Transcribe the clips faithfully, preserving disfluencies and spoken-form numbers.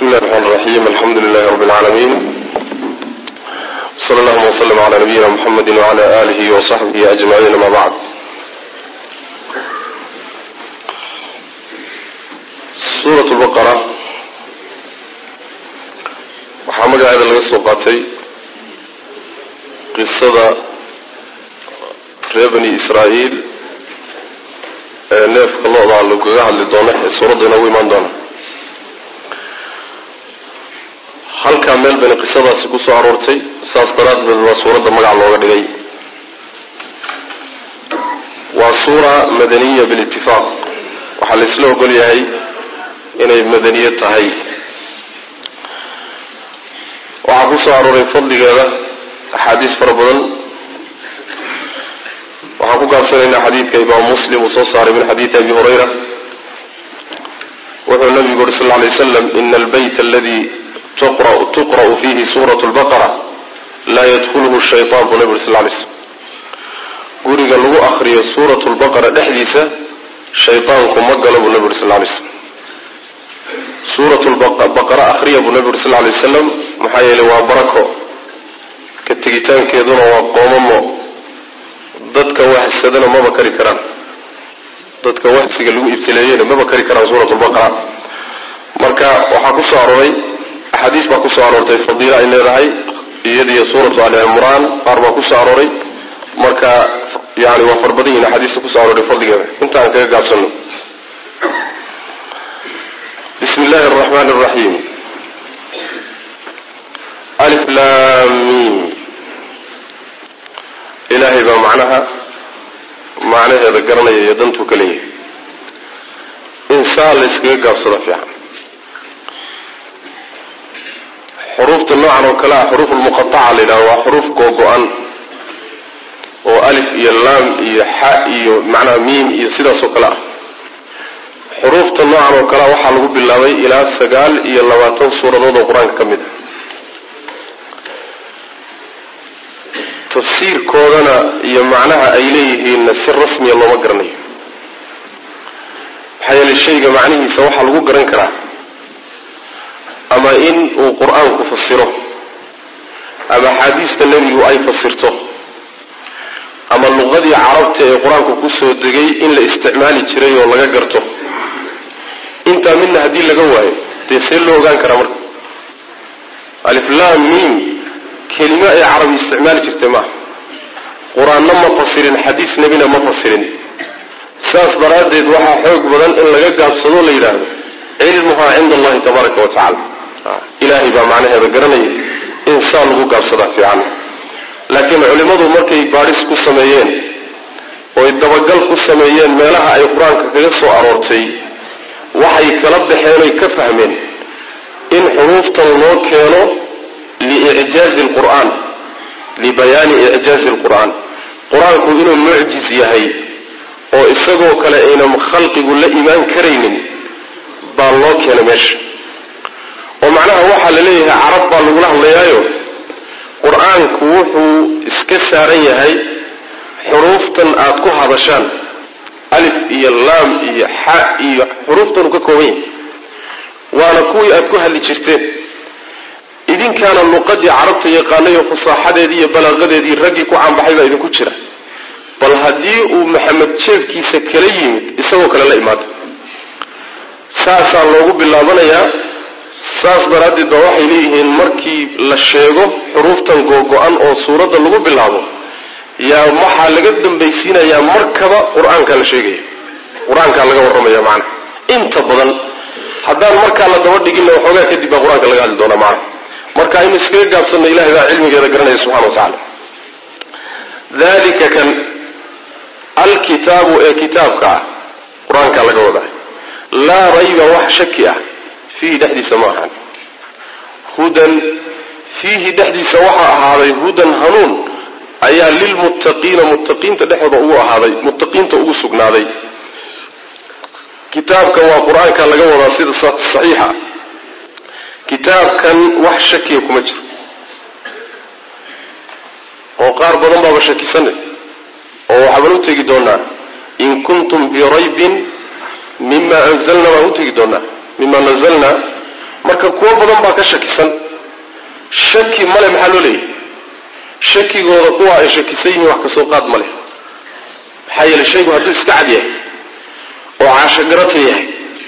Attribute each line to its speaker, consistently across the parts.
Speaker 1: بسم الله الرحمن الرحيم الحمد لله رب العالمين صلى الله وسلم على نبينا محمد وعلى آله وصحبه أجمعين ما بعد. سورة البقرة وحمد هذا الغسوقاتي قصة بني إسرائيل نفق الله على اللقاء لدونه سورة نوي من دونه هل كامل بين قصة سكوس عرورتي سأذكرت بالسورة مجع الله عليه وسورة مدنية بالاتفاق وحل اسلوه قل يهي إنه مدنية هي وعبوس عروري فضل هذا حديث فربنا وحكو قابسنا حديث كإمام مسلم وصوصار من حديث أبي هريرة وهو النبي صلى الله عليه وسلم إن البيت الذي تقرأ, تقرأ فيه سورة البقرة لا يدخله الشيطان ونبي صلى الله عليه وسلم قولي قال له أخري سورة البقرة دحديثة شيطانكم مقلب ونبي صلى الله عليه وسلم سورة البقرة أخرية ونبي صلى الله عليه وسلم محايا لوابركه كالتقيتان كيدون وقوممو ضدك واحد سدنا ما بكري كرام ضدك واحد سيقلوا ابتلايين ما بكري كرام سورة البقرة مركا وحاكو سعروري حديث باكو سعرورتي فضيلة إلي رأي يدي سورة آل عمران أربع كو سعروري مركا يعني وفر بدينا حديث كو سعروري فضيلة انت عنك يقاب سنو بسم الله الرحمن الرحيم ألف لام ميم إلهي با معناها معناها ذكرنا يدنتو كليه إنسان لسكي قاب صدفيها حروف النوع وكلا حروف المقطعة لنا وحروف قوقوان وألف إيا اللام إيا حاء إيا معنى ميم إيا سيدة سوكلا حروف النوع وكلا وحلقوا بالله إلى السقال إيا اللواتن سورة دود القرآن كمدة تفسير كودنا إيا معناها أيليه إن السر رسمي الله مقرني حيال الشيء معنيه سوحا لقوا قرن كراه أما إن القرآن كفسره أما حديث النبي أي فسرته أما اللغة دي عربت القرآن كفسه الدقي إن لاستعمال الشري والله قرته انت منها هدي لقواه تسير له وقان كرامر ألف لام ميم كلمة عربي استعمال اجتماع قرآن لما فسرين حديث نبينا ما فسرين ساس براد يدوحى حوق بدن إن لقى بصدور لإله علمها عند الله تبارك وتعالى إلهي با معناها بقرني إنسان لغو قابصدا في عنه لكن علماء مركي باريس كو سميين ويدبقل كو سميين ميلها أي قرآن كيسو أرورتي وحي كلب حيني كفهمين إن حروف تنلو كانوا لإعجاز القرآن لبيان إعجاز القرآن قرآن كو إنه معجز يهي وإساقو كلا إنهم خلق يقول لا إيمان كريم بالله كان ماشي ومعناها وحل ليه عرب بالله الله يايو قرآن كوحو اسكسارية هاي حروف تنقاتكو هذاشان ألف إيا اللام إيا حاء إيا حروف تنقاكوين وانا كوي أتكو هاللي جرتين إذن كان اللقاء عربت يقانيه فصاحة دي بلاغة دي رقيكو عن بحيبا إذن كتشرا بل هدي ومحمد شيف كيسا كليمت إساقو كلا لا إمات ساسا اللوغو بالله بنايا saas daraaddeed baa waxay leeyihiin markii la sheego xuruuftan googo-an oo suuradda lagu bilaabo yaa waxaa laga dambaysiinayaa markaba qur-aanka la sheegaya qur-aankaa laga warramaya macna inta badan haddaan markaa la daba dhiginna waxoogaa kadib baa qur-aanka laga hadli doonaa macna marka aynu iskaga gaabsanno ilahay baa cilmigeeda garanaya subxana wa tacaala daalika kan alkitaabu ee kitaabka ah qur-aankaa laga wadaa laa rayba wax shaki ah فيه دحدي سماحا هدى فيه دحدي سواحا هذا هدى هنون أيها للمتقين متقين تدحض أوه هذا متقين تأوه سقنا هذا كتاب كان وقرآن كان لقوة رصيد الصحيحة كتاب كان وحشك يكم أجر وقار بضنبا وشكي سنة وحبلوا تجدونا إن كنتم بريب مما أنزلنا وهو تجدونا مما نزلنا marka kuwa badan baa ka shakisan shaki male maxaa loo leeyahay shakigooda kuwa ay shakisan yihiin wax kasoo qaad male maxaa yeelay shaygu hadduu iska cad yahay oo caashogarata yahay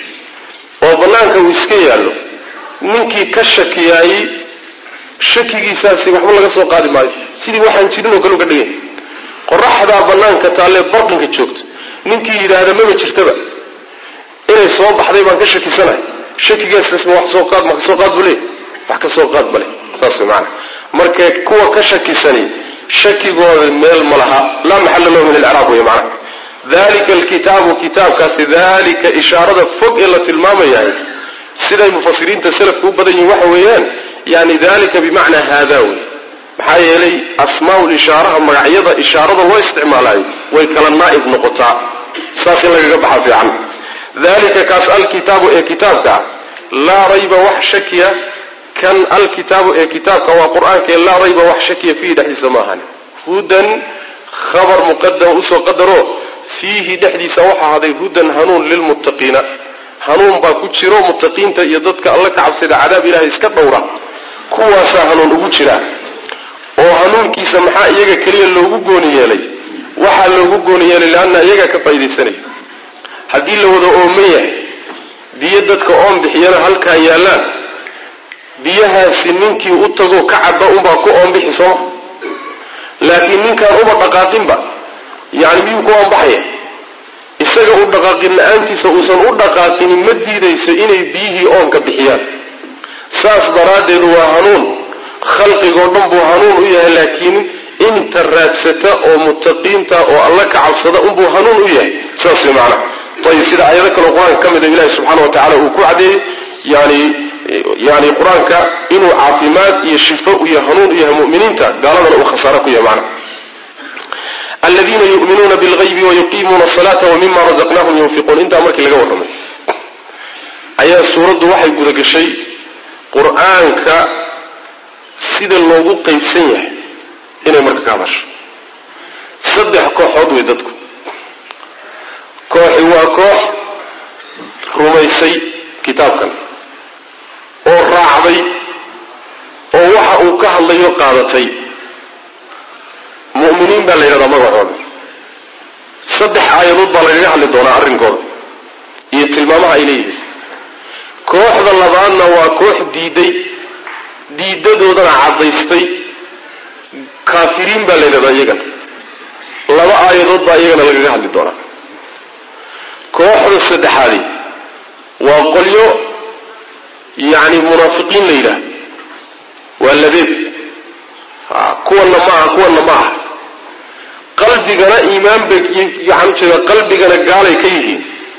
Speaker 1: oo bannaanka uu iska yaallo ninkii ka shakiyaayey shakigiisaasi waxba laga soo qaadi maayo sidii waxaan jirin oo kale uga dhigay qoraxdaa bannaanka taalle barqinka joogta ninkii yidhaahda maba jirtaba inay soo baxday baan ka shakisanahay shakigaasasma wax soo qaad ma ka soo qaad buu leeyahy wax ka soo qaad male saas way macana marka kuwa ka shakisani shakigooda meel ma laha laa maxalla lahu min alciraab wey macana dalika alkitaabu kitaabkaasi dalika ishaarada fog ee la tilmaamayahay siday mufasiriinta salafku u badan yihiin waxa weeyaan yani dalika bimacnaa haadaa wey maxaa yeelay asmaau lishaaraha magacyada ishaarada loo isticmaalayo way kala naa'ib noqotaa saas in lagaga baxa fiican dalika kaas alkitaabu ee kitaabka laa rayba wax shakiya kan alkitaabu ee kitaabka waa qur-aanka ee laa rayba wax shakiya fiihi dhexdiisa ma ahan hudan khabar muqadam usoo qadaro fiihi dhexdiisa waxa haday hudan hanuun lilmuttaqiina hanuun baa ku jiro muttaqiinta iyo dadka alla ka cabsada cadaab ilaahay iska dhowra kuwaasaa hanuun ugu jira oo hanuunkiisa maxaa iyaga keliya loogu gooni yeelay waxaa loogu gooni yeelay laanna iyaga ka faa'iidaysanaya haddii la wada ooman yahay biyo dadka oon bixiyana halkaa yaallaan biyahaasi ninkii u tago ka cadda unbaa ku oonbixi sooma laakiin ninkaan uba dhaqaaqinba yani miyuu ku oonbaxaya isaga u dhaqaaqin la-aantiisa uusan u dhaqaaqinin ma diidayso inay biyihii oonka bixiyaan saas daraaddeed waa hanuun khalqigoo dhan buu hanuun u yahay laakiin inta raadsata oo muttaqiinta oo alla ka cabsada unbuu hanuun u yahay sidaas way macana ayib sida aayado kaleo qur-aanka ka mida ilaahi subxaana wa tacala uu ku caddeeyey yani yani qur-aanka inuu caafimaad iyo shifo iyo hanuun u yahay mu'miniinta gaaladana uu khasaaro ku yahay macana aladiina yu'minuuna bilgaybi wayuqiimuuna asalaata wamima razaqnaahum yunfiquun intaa markii laga warramay ayaa suuraddu waxay gudagashay qur-aanka sida loogu qaybsan yahay inay marka ka hadasho saddex kooxood way dadku kooxi waa koox rumaysay kitaabkan oo raacday oo waxa uu ka hadlayo qaadatay mu'miniin baa la yidhahdaa magacooda saddex aayadood baa lagaga hadli doonaa arrinkooda iyo tilmaamaha ay leeyihiin kooxda labaadna waa koox diiday diidadoodana caddaystay kaafiriin baa la yidhahdaa iyagana laba aayadood baa iyagana lagaga hadli doonaa kooxda saddexaadi waa qolyo yacni munaafiqiin la yidhaahdo waa labeeb kuwanna ma aha kuwanna ma aha qalbigana iimaan bay waxaan ujeedaa qalbigana gaalay ka yihiin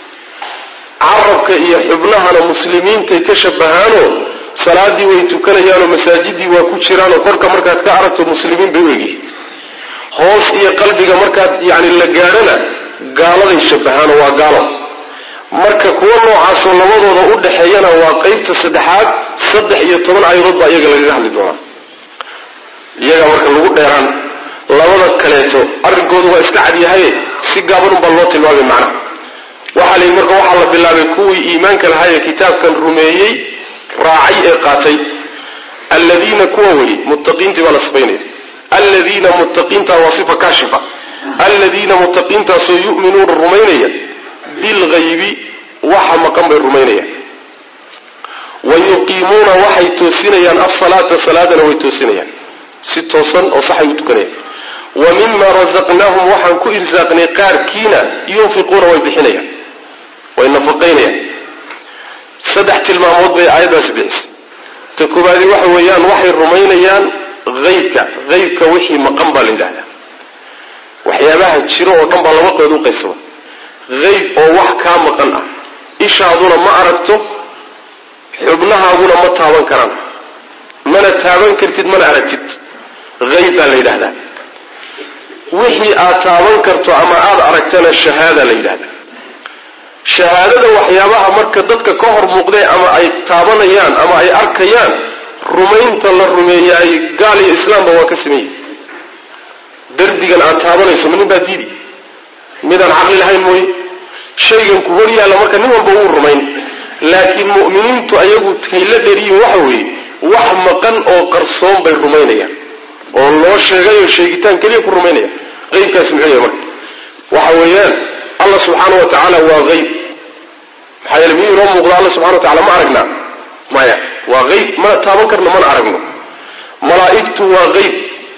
Speaker 1: carabka iyo xubnahana muslimiintay ka shabahaanoo salaadii way tukanayaanoo masaajidii waa ku jiraanoo korka markaad ka aragto muslimiin bay u egyihiin hoos iyo qalbiga markaad yani la gaadhana gaaladay shabahaanoo waa gaalo marka kuwa noocaasoo labadooda u dhaxeeyana waa qaybta saddexaad saddex iyo toban aayadood baa iyaga lagaga hadli doonaa iyaga marka lagu dheeraan labada kaleeto arrinkoodu waa iska cadyahaye si gaabanun baa loo tilmaamay macnaha waxaa layidhi marka waxaa la bilaabay kuwii iimaanka lahaayee kitaabkan rumeeyey raacay ee qaatay alladiina kuwa weli muttaqiintii baa la sifaynaya alladiina muttaqiinta waa sifa kaashifa alladiina muttaqiintaasoo yu'minuuna rumaynaya bilgaybi waxa maqan bay rumaynayaan wayuqiimuuna waxay toosinayaan asalaata salaadana way toosinayaan si toosan oo saxay u tukanayaan wa mima razaqnaahum waxaan ku irsaaqnay qaarkiina yunfiquuna way bixinayaan way nafaqaynayaan saddex tilmaamood bay aayaddaasi bixisay ta koobaadi waxa weeyaan waxay rumaynayaan haybka haybka wixii maqan baa la yidhahdaa waxyaabaha jiro oo dhan baa laba qood u qaybsama hayb oo wax kaa maqan ah ishaaduna ma aragto xubnahaaguna ma taaban karaan mana taaban kartid mana aragtid hayb baa la yidhahdaa wixii aad taaban karto ama aada aragtana shahaada la yidhahdaa shahaadada waxyaabaha marka dadka ka hor muuqdee ama ay taabanayaan ama ay arkayaan rumaynta la rumeeyaay gaal iyo islaamba waa ka sameeyey derbigan aad taabanayso ma nin baa diidi midaan caqli lahayn mooye shaygan ku hor yaalla marka nin walba wuu rumayn laakiin mu'miniintu ayagu kayla dheriyin waxa weeye wax maqan oo qarsoon bay rumaynayaan oo loo sheegayo sheegitaan keliya ku rumaynaya qaybkaas muxuu yahay marka waxa weeyaan allah subxaanahu wa tacaala waa qayb maxaa yeele miyuu inoo muuqda allah subxana wa tacala ma aragnaa maya waa qayb mana taaban karno mana aragno malaa'igtu waa qayb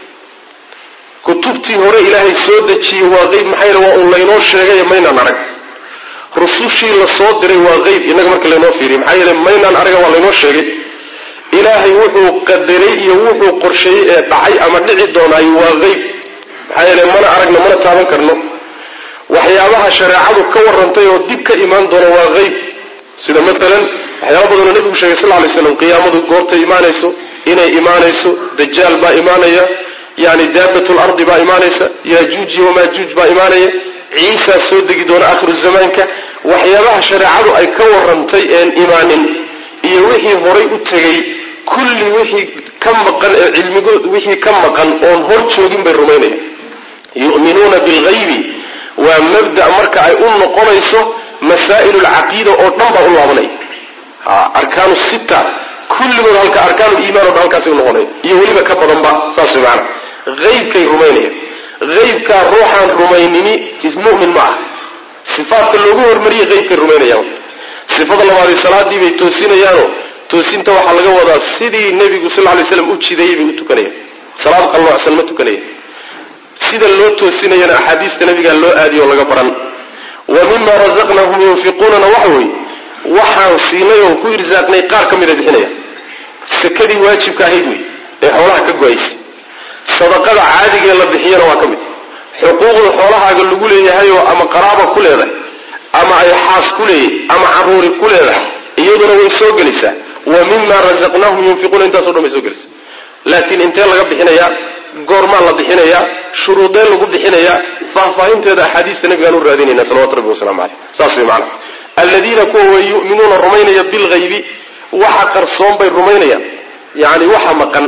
Speaker 1: kutubtii hore ilaahay soo dejiyey waa qayb maxaa yeele waa un laynoo sheegay maynaan arag rusushii la soo diray waa qayb inaga marka laynoo fiiriyo maxaa yeele maynaan araga waa laynoo sheegay ilaahay wuxuu qadaray iyo wuxuu qorsheeyey ee dhacay ama dhici doonaayo waa qayb maxaa yeele mana aragno mana taaban karno waxyaabaha shareecadu ka warrantay oo dib ka imaan doona waa qayb sida maalan waxyaaba badanoo nebigu sheegay sal lla lay slam qiyaamadu goortay imaanayso inay imaanayso dajaal baa imaanaya yani daabatul ardi baa imaanaysa yaajuuj iyo wamaajuuj baa imaanaya ciisaa soo degi doona aakhiru zamaanka waxyaabaha shareecadu ay ka warrantay een imaanin iyo wixii horay u tegey kulli wixii ka maqan ee cilmigood wixii ka maqan oon hor joogin bay rumaynayaan yu'minuuna bilghaybi waa mabda' marka ay u noqonayso masaa'ilu alcaqiida oo dhan baa u laabanaya arkaanu sita kulligood halka arkaanu liimaan o dhan halkaasay u noqonaya iyo weliba ka badanba saas way macana haybkay rumaynayaan haybkaa ruuxaan rumaynini mu'min ma ah sifaadka loogu hormariyey haybkay rumaynayaan sifada labaadii salaadii bay toosinayaanoo toosinta waxaa laga wadaa sidii nebigu sal lay slam u jideeyey bay u tukanayaan salaad qalloocsan ma tukanaya sida loo toosinayana axaadiista nabigaa loo aadiyo oo laga baran wa mima razaqnahum yunfiquunana waxa weeye waxaan siinay oon ku irsaaqnay qaar ka mida bixinaya sakadii waajibka ahayd wey ee xoolaha ka go-aysa sadaqada caadigee la bixiyana waa ka mid xuquuqda xoolahaaga lagu leeyahay oo ama qaraaba ku leedahay ama ay xaas ku leeyahay ama caruuri ku leedahay iyaduna way soo gelaysaa wa mima razaqnahum yunfiquuna intaasoo dhan bay soo gelaysaa laakiin intee laga bixinayaa goormaa la bixinayaa shuruudee lagu bixinayaa faahfaahinteeda axaadiista nabigaan u raadinayna salawatu rabbi wasalaamu caleyh saas way macana aladiina kuwa way yu'minuuna rumaynaya bilghaybi waxa qarsoon bay rumaynayaan yani waxa maqan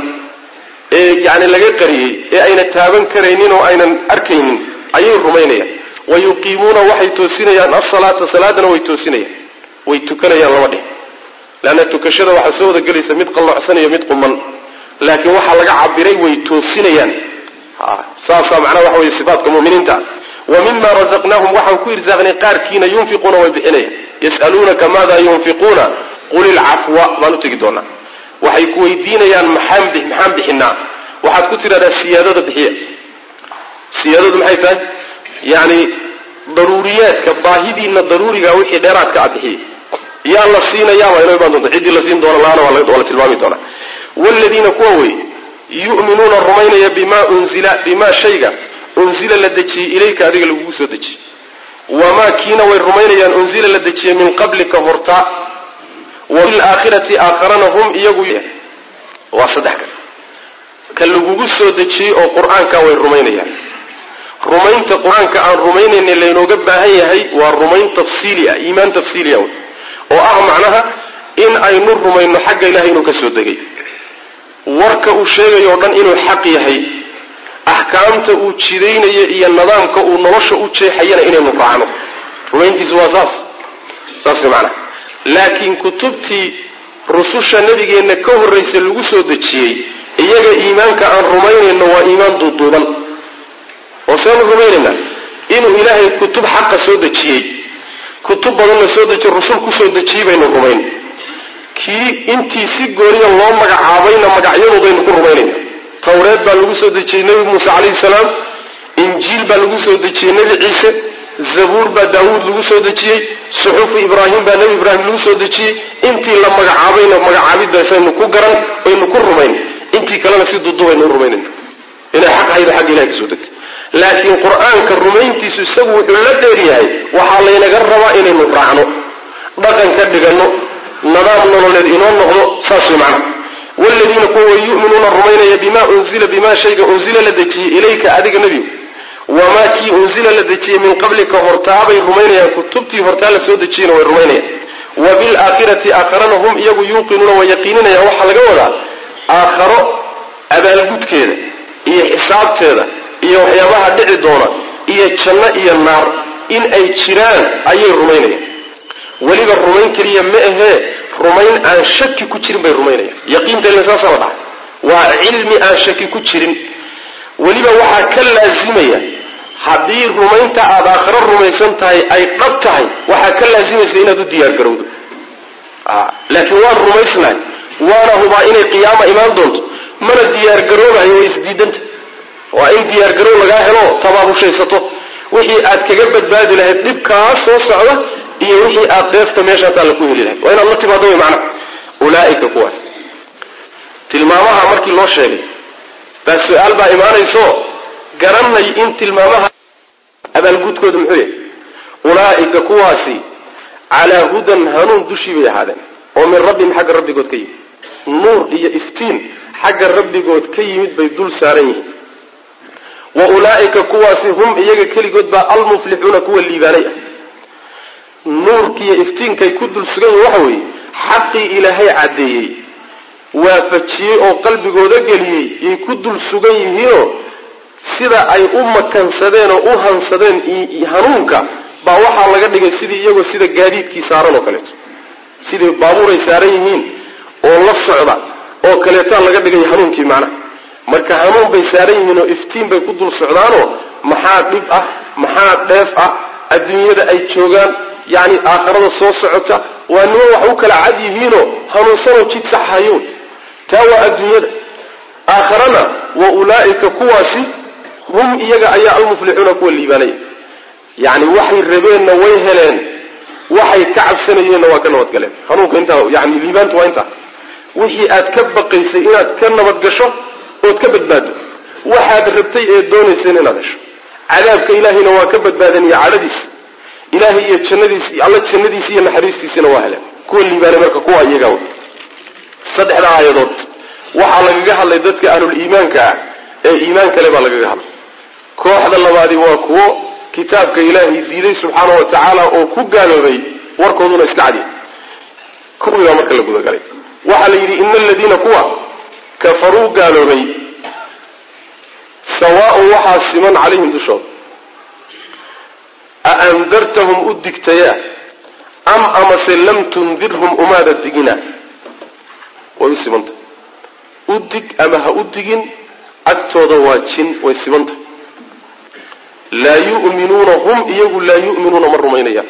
Speaker 1: ee yani laga qariyey ee ayna taaban karaynin oo aynan arkaynin ayay rumaynayaan wayuqiimuuna waxay toosinayaan asalaata salaadana way toosinayaan way tukanayaan lama dhih leanna tukashada waxaa soo wada gelaysa mid qalloocsan iyo mid quman laakiin waxaa laga cabiray way toosinayaan saasaa macnaha waxa weye sifaatka mu'miniinta wa mima razaqnaahum waxaan ku irsaaqnay qaarkiina yunfiquuna way bixinayaan yas'aluunaka maada yunfiquuna qul ilcafwa baan u tegi doonaa waxay ku weydiinayaan maxaan maxaan bixinaa waxaad ku tidhahdaa siyaadada bixiya siyaadadu maxay tahay yani daruuriyaadka baahidiina daruuriga wixii dheeraadka a bixiya yaa la siinayaaba inoo imaan doonto ciddii la siin doona laana waa la tilmaami doonaa waaladiina kuwa wey yu'minuuna rumaynaya bimaa unzila bimaa shayga unzila la dejiyey ilayka adiga lagugu soo dejiyey wamaa kiina way rumaynayaan unzila la dejiyey min qablika hortaa wa bilaakhirati aakharana hum iyagu waa saddex ka ka lagugu soo dejiyey oo qur-aanka way rumaynayaan rumaynta qur-aanka aan rumaynaynay laynooga baahan yahay waa rumayn tafsiili ah iimaan tafsiili ah oo ah macnaha in aynu rumayno xagga ilahay inuu ka soo degay warka uu sheegayo o dhan inuu xaq yahay axkaamta uu jidaynayo iyo nidaamka uu nolosha u jeexayana inaynu raacno rumayntiisu waa saas saas macnaha laakiin kutubtii rususha nabigeenna ka horraysa lagu soo dejiyey iyaga iimaanka aan rumaynayno waa iimaan duuduuban oo seenu rumaynaynaa inuu ilaahay kutub xaqa soo dejiyey kutub badanna soo dejiye rusul ku soo dejiyey baynu rumayn kii intii si gooniya loo magacaabayna magacyadoodaynu ku rumaynayna tawreed baa lagu soo dejiyey nebi muuse calayhi salaam injiil baa lagu soo dejiyey nebi ciise zabuur baa daawuud lagu soo dejiyey suxuufu ibraahim baa nebi ibraahim lagu soo dejiyey intii la magacaabayna magacaabidaasaynu ku garan baynu ku rumayn intii kalena si dudubaynu u rumaynayna inay xaq haydo xagga ilahay ka soo degtay laakiin qur-aanka rumayntiisu isagu wuxuu la dheer yahay waxaa laynaga rabaa inaynu raacno dhaqan ka dhiganno nidaam nololeed inoo noqdo saas way macna waaladiina kuwa yu'minuuna rumaynaya bimaa unzila bimaa shayga unzila la dejiyey ilayka adiga nebigu wamaa kii unzila la dejiyey min qablika hortaabay rumaynayaan kutubtii hortaa la soo dejiyeyna way rumaynayaan wa bilaakhirati aakharana hum iyagu yuuqinuuna way yaqiininayaan waxaa laga wadaa aakharo abaalgudkeeda iyo xisaabteeda iyo waxyaabaha dhici doona iyo janno iyo naar in ay jiraan ayay rumaynayaan weliba rumayn keliya ma ahee rumayn aan shaki ku jirin bay rumaynayaan. yaqiinta ila saasaba dhaca waa cilmi aan shaki ku jirin. weliba waxaa ka laazimaya haddii rumaynta aad aakhiro rumaysan tahay ay dhab tahay waxaa ka laazimaysa inaad u diyaar garowdo. laakiin waan rumaysnahay waana hubaa inay qiyaama imaan doonto mana diyaar garoobayo way isdiidanta. waa in diyaar garow lagaa helo tabaabushaysato wixii aad kaga badbaadi lahayd dhibkaa soo socda iyo wixii aad deefta meesha taala ku heli lahayd waa inaad la timaado way macna. ulaa'ika kuwaas tilmaamaha markii loo sheegay baa su-aal baa imaanayso garanay in tilmaamaha abaalgudkooda muxuu yahay. ulaa'ika kuwaasi calaa hudan hanuun dushii bay ahaadeen oo min rabbihim xagga rabbigood ka yimid. nuur iyo iftiin xagga rabbigood ka yimid bay dul saaran yihiin. wa ulaa'ika kuwaasi hum iyaga keligood baa almuflixuuna kuwa liibaanay ah. nuurkiiyo iftiinkay ku dul sugan yihin waxa weeye xaqii ilaahay caddeeyey waafajiyey oo qalbigooda geliyey yay ku dul sugan yihiinoo sida ay u makansadeen oo u hansadeen hanuunka baa waxaa laga dhigay sidii iyagoo sida gaadiidkii saaran oo kaleeto sidii baabuuray saaran yihiin oo la socda oo kaleetaa laga dhigay hanuunkii macnaha. marka hanuun bay saaran yihiin oo iftiin bay ku dul socdaanoo maxaa dhib ah maxaa dheef ah adduunyada ay joogaan yacni aakhirada soo socota waa nimo wax u kala cad yihiinoo hanuunsanoo jid sax hayuun. taa waa adduunyada. aakhirana wa ulaa'ika kuwaasi hum iyaga ayaa almuflixuuna kuwa liibaanaya. yacni waxay rabeenna way heleen waxay ka cabsanayeenna waa ka nabadgaleen. hanuunka intaa yani liibaantu waa intaa wixii aad ka baqaysay inaad ka nabadgasho ood ka badbaado waxaad rabtay ee doonayseen inaad hesho. cadaabka ilaahayna waa ka badbaadan iyo cadhadiis ilaahay iyo jannadiis alla jannadiisa iyo naxariistiisana waa heleen kuwa liibaanay. marka kuwa iyaga saddexda aayadood waxaa lagaga hadlay dadka ahlul iimaanka ah ee iimaan kale baa lagaga hadlay. kooxda labaadi waa kuwo kitaabka ilaahay diiday subxaana wa tacaala oo ku gaaloobay warkooduna iska cadiya. kuwiibaa marka la gudagalay waxaa la yidhi ina aladiina kuwa kafaruu gaaloobay sawaaun waxaa siman calayhim dushooda a andartahum u digtayaa am amase lam tundirhum umaada digina way u simanta. u dig ama ha u digin agtooda waa jin way simanta. laa yu'minuuna hum iyagu laa yu'minuuna ma rumaynayaan.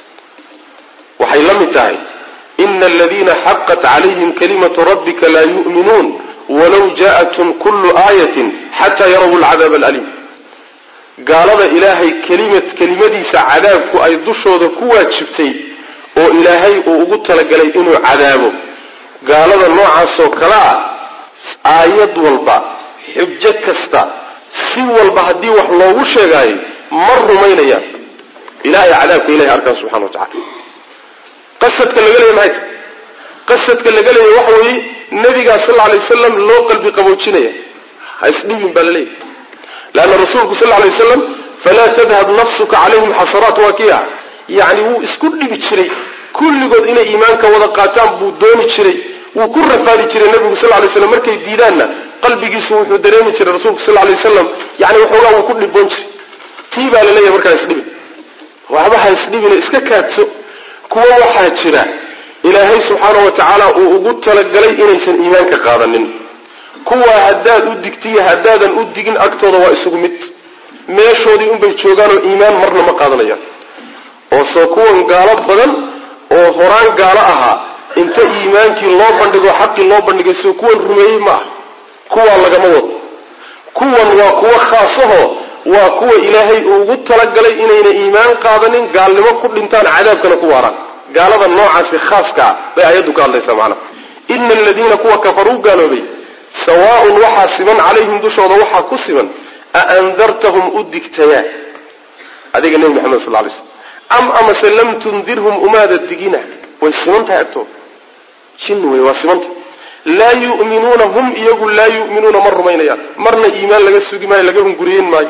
Speaker 1: waxay la mid tahay ina aladiina xaqat calayhim kalimatu rabbika laa yu'minuun walow jaa'athum kullu aayatin xataa yarawu alcadaab alaliim. gaalada ilaahay kelimad kelimadiisa cadaabku ay dushooda ku waajibtay oo ilaahay uu ugu talagalay inuu cadaabo gaalada noocaasoo kale ah aayad walba xujo kasta si walba haddii wax loogu sheegaayo ma rumaynayaan ilaahay cadaabka ilahay arkaan subxana wa tacala. qasadka laga leeya maxay tahay? qasadka laga leeya waxa weeye nabigaa sal alla alay wasalam loo qalbi qaboojinaya ha isdhibin baa la leeyahy. leanna rasuulku sal alla alay wasalam falaa tadhab nafsuka calayhim xasaraat waa kii ah yacni wuu isku dhibi jiray kulligood inay iimaanka wada qaataan buu dooni jiray wuu ku rafaadi jiray nabigu sal lay slam markay diidaanna qalbigiisu wuxuu dareemi jiray rasuulku sal lay wasalam yani waxoogaa wuu ku dhiboon jiray. tii baa laleeyahay markaa isdhibin waxba ha isdhibina iska kaadso. kuwa waxaa jira ilaahay subxaana wa tacaala uu ugu talagalay inaysan iimaanka qaadanin. kuwaa haddaad u digtiyo haddaadan u digin agtooda waa isugu mid meeshoodii unbay joogaanoo iimaan marna ma qaadanayaan. oo soo kuwan gaalo badan oo horaan gaalo ahaa inta iimaankii loo bandhigo xaqii loo bandhigay soo kuwan rumeeyey ma ah. kuwaa lagama wado. kuwan waa kuwo khaasahoo waa kuwa ilaahay uu ugu talagalay inayna iimaan qaadanin gaalnimo ku dhintaan cadaabkana ku waaraan. gaalada noocaasi khaaska ah bay ayaddu ka hadlaysaa macnaha. ina aladiina kuwa kafaruu gaaloobay sawaaun waxaa siman calayhim dushooda waxaa ku siman a andartahum u digtayaa adiga nebi maxamed sal lay slam am amase lam tundirhum umaada digina way siman tahay agtooda jin wey waa simanta. laa yu'minuuna hum iyagu laa yu'minuuna ma rumaynayaan marna iimaan laga sugi maayo laga hunguriyen maayo.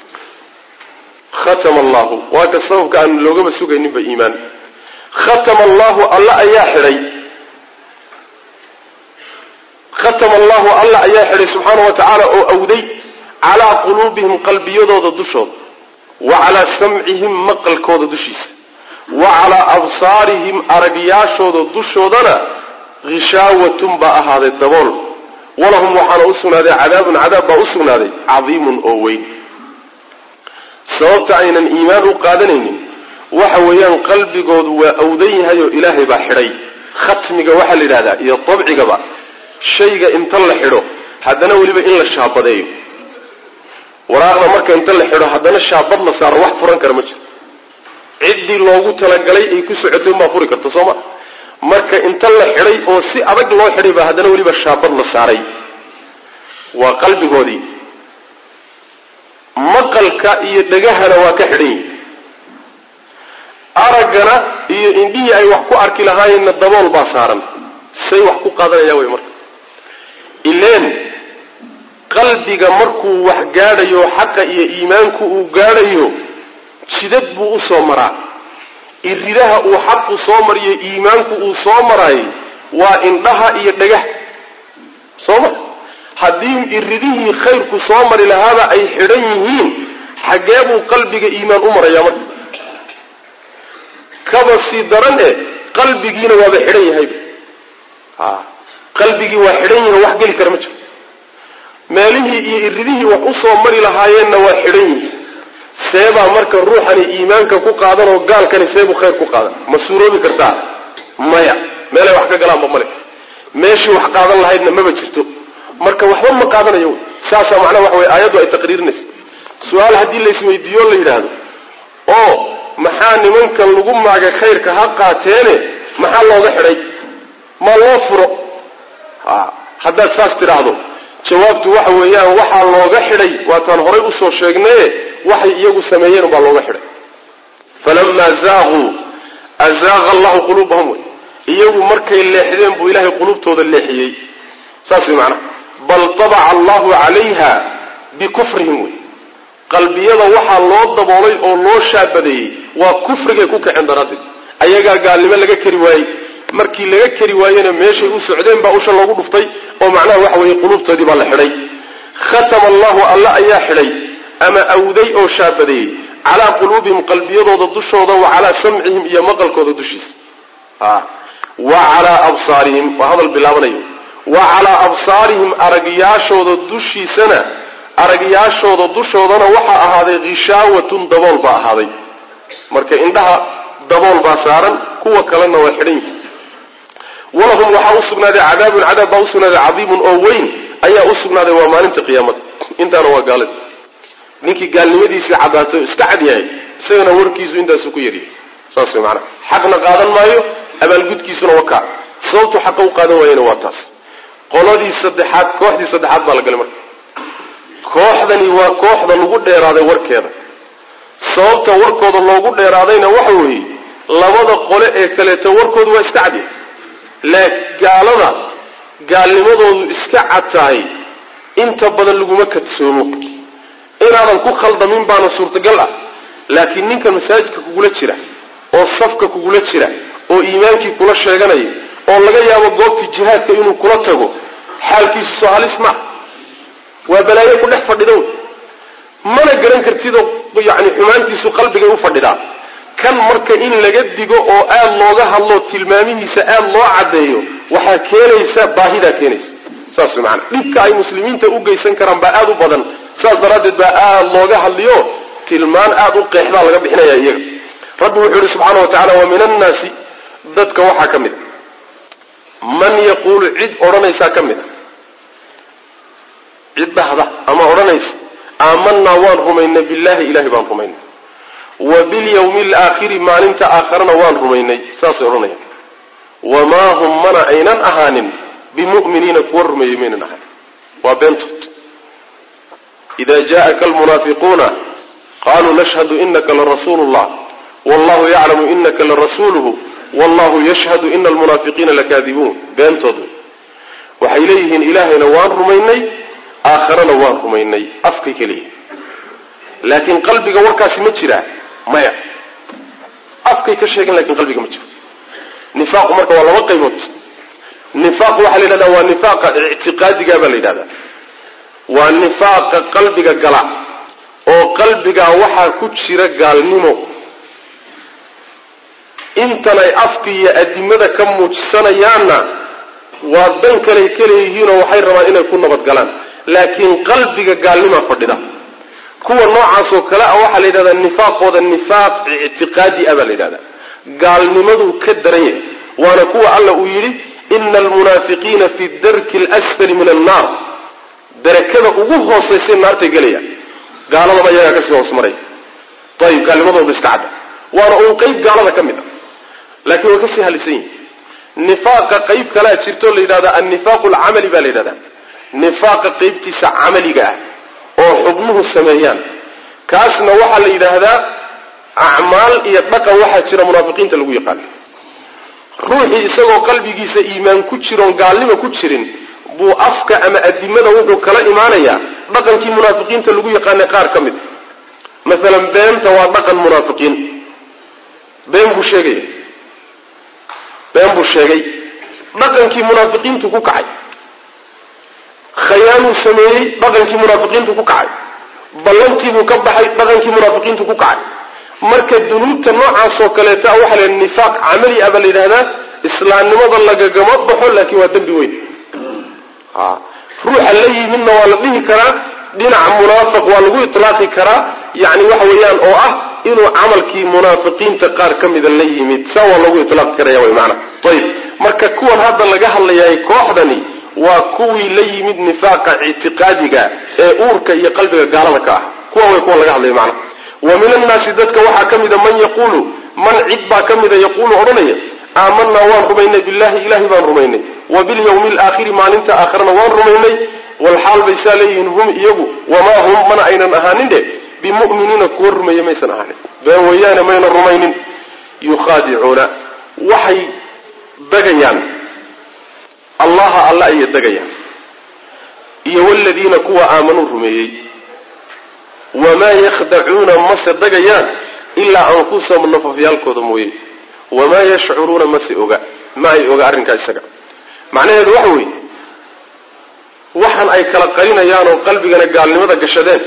Speaker 1: khatama allahu waa ka sababka aan loogaba sugayninba iimaan. khatama allahu alla ayaa xidhay khatama allahu alla ayaa xidhay subxaana wa tacaala oo awday calaa quluubihim qalbiyadooda dushooda wa calaa samcihim maqalkooda dushiisa وعلى أبصارهم أرقياشود الدشودنا غشاوة بأهاد الدبول ولهم وحنا أسنا ذي عذاب عذاب أسنا ذي عظيم أوين سوابت عين الإيمان قادنين وحويان قلبي قد وأوديها يو إلهي بحري ختمك وحل هذا يطبعك با شيء انتل حلو حدنا وليبا إلا الشعب ديو وراغنا مركا انتل حلو حدنا الشعب الله صار واحد فران كرمج عدي لوغو تلقلي اي كسعتين ما فري كرت سوما marka inta la xiray oo si adag loo xiray ba hadana waliba shaabad la saaray waa qalbigoodii maqalka iyo dhagahana waa ka xiray aragana iyo indhii ay wax ku arki lahaayeen dabool ba saaran say wax ku qaadanaya way marka ileen qalbiga markuu wax gaadhayo xaqa iyo iimaanku uu gaadhayo jidad buu u soo maraa iridaha uu xaqu soo mariyo iimaanku uu soo maray waa indhaha iyo dhagaha sooma hadii iridihii khayrku soo mari lahaaba ay xidhan yihiin xagee buu qalbiga iimaan u maraya marka kaba si daran ee qalbigiina waa xidhan yahay ha qalbigii waa xidhan yahay wax gali kara ma jiro meelihii iyo iridihii wax u soo mari lahaayeenna waa xidhan yihiin seeba marka ruuxani iimaanka ku qaadan oo gaalkani seebu khayr ku qaadan ma suuroobi kartaa maya meel ay wax ka galaan bamale meeshii wax qaadan lahaydna maba jirto marka waxba ma qaadanayo saasa macna wax way aayadu ay taqriirinayso su'aal hadii la isweydiiyo la yiraahdo oo maxaa nimankan lagu maagay khayrka ha qaateene maxaa looga xiray ma loo furo ah haddaad saas tiraahdo jawaabtu waxa weeyaan waxa looga xiray waa tan horay u soo sheegnay waxay iyagu sameeyeen baa looga xiray falamma zaaqu azaaqa Allahu qulubahum iyagu markay leexdeen buu Ilaahay qulubtooda leexiyay saas macna bal tabaca Allahu calayha bikufrihim qalbiyada waxa loo daboolay oo loo shaabaday waa kufriga ku kacin daraadid ayaga gaalnimo laga kari waayay markii laga kari waayena meeshay u socdeen baa usha loogu dhuftay oo macnaha waxa weeye qulubtoodii baa la xiray khatama Allahu alla ayaa xiray ama awday oo shaabaday ala qulubihim qalbiyadooda dushooda wa ala sam'ihim iyo maqalkooda dushiis ah wa ala absaarihim wa hadal bilaabanayo wa ala absaarihim aragiyaashooda dushiisana aragiyaashooda dushoodana waxa ahaaday gishaawatun dabool ba ahaaday marka indhaha dabool ba saaran kuwa kalena waa xidhan walahum waxa usugnaade cadaabun cadaab ba usugnaade cadiimun oo weyn ayaa usugnaade waa maalinta qiyaamada intaana waa gaalid ninkii gaalnimadiisa cadaato iska cadiyay isagana warkiisu intaas ku yariyay saas macna xaqna qaadan maayo abaalgudkiisuna waka sababtu xaq u qaadan waayeen waa taas qoladii saddexaad kooxdii saddexaad baa la galay marka kooxdani waa kooxda lagu dheeraaday warkeeda sababta warkooda loogu dheeraadayna waxa weeye labada qole ee kale ta warkoodu waa iska cadiyay la gaalada gaalnimadoodu iska cadtaay inta badan lagu ma kadsoomo inaadan ku khaldamin baana suurtagal ah laakiin ninka masaajidka kugula jira oo safka kugula jira oo iimaankii kula sheeganaya oo laga yaabo goobtii jihaadka inuu kula tago xaalkiisu soo halis ma waa balaayo ku dhex fadhido mana garan kartido yaani xumaantiisu qalbiga u fadhidaa kan marka in laga digo oo aad looga hadlo tilmaamihiisa aad loo cadeeyo waxa keenaysa baahida keenaysa saas macna dhibka ay muslimiinta u geysan karaan baa aad u badan saas daradeed baa aad looga hadliyo tilmaan aad u qeexda laga bixinaya iyaga rabbi wuxuu subhanahu wa ta'ala wa minan naasi dadka waxa kamid man yaqulu cid oranaysa kamid cid bahda ama oranaysa amanna waan rumayna billahi ilahi baan rumayna wa bil yawmil aakhir maalinta aakharna waan rumaynay saas oranaya wama hum mana aynan ahanin bimu'minina kuwa rumayeen ahaan wa bentut إذا جاءك المنافقون قالوا نشهد إنك لرسول الله والله يعلم إنك لرسوله والله يشهد إن المنافقين لكاذبون بينتظر وحيليهن إلهنا وان رميني آخرنا وان رميني أفكك ليه لكن قلبك وركاس مجرى مايا أفكك الشيء لكن قلبك مجرى نفاق مركة والله وقيمت نفاق وحلي لنا ونفاق اعتقادي قابل لنا والنفاق قلبك قلع oo qalbiga waxa ku jira gaalnimo intan ay afka iyo adimada ka muujisanayaanna waa dan kale kaleeyihiin oo waxay rabaan inay ku nabad galaan laakiin qalbiga gaalnima fadhida kuwa noocaas oo kale ah waxa la yiraahdaa nifaaqooda nifaaq i'tiqaadi aba la yiraahdaa gaalnimadu ka daran yahay waana kuwa alla uu yiri innal munaafiqiina fi darki al-asfali min an-nar darakada ugu hooseysa naarta galaya gaalada ma yaga ka soo hoosmaray tayib gaalnimadu biskacda waana uu qayb gaalada kamid ah laakiin waa ka sii halisan nifaaqa qayb kala jirto la yiraahdaa an-nifaaqul amali baa la yiraahdaa nifaaqa qaybtiisa amaliga oo xubnuhu sameeyaan kaasna waxa la yiraahdaa a'maal iyo dhaqan waxa jira munaafiqiinta lagu yaqaan ruuxi isagoo qalbigiisa iimaan ku jiro gaalnimo ku jirin buu afka ama adimada wuxuu kala iimaanaya dhaqankii munaafiqiinta lagu yaqaan qaar kamid mesela beenta waa dhaqan munaafiqiin been buu sheegay been buu sheegay dhaqankii munaafiqiintu ku kacay khiyaanu sameeyay dhaqankii munaafiqiintu ku kacay ballantii buu ka baxay dhaqankii munaafiqiintu ku kacay marka dunuubta noocaas oo kale taa waxa la nifaaq amali aba la yiraahdaa islaamnimada laga gama baxo laakiin waa dambi weyn ha ruuxa la yimidna waa la dhihi karaa dhinaca munaafiq waa lagu itlaaqi karaa yaani waxa weeyaan oo ah inuu amalkii munaafiqiinta qaar kamid la yimid sawa lagu itlaaqi karaa way macna tayib marka kuwan hadda laga hadlayay kooxdani waa kuwii la yimid nifaaqa i'tiqaadiga ee uurka iyo qalbiga gaalada ka ah kuwa way kuwa laga hadlay macna ومن الناس ذاتك وحا كمدا من يقول من عدبا كمدا يقول أرنيا آمنا وان رمينا بالله إلهي وان رمينا وباليوم الآخر ما ننت آخرنا وان رمينا والحال بيساليهم هم إيقو وما هم من أين أهانين دي بمؤمنين كور رمي ميسان أهانين بين ويانا مين الرمينين يخادعون وحي دقيان الله الله يدقيان إيو الذين كوا آمنوا رميين وما يخدعون مصدقيان إلا أنفسهم النففيال كودموي وما يشعرون مسئوغا ما يؤغا أرنكا إساقا معنى هذا وحوي وحن أي كالقرين يانو قلبنا قال لماذا قشدين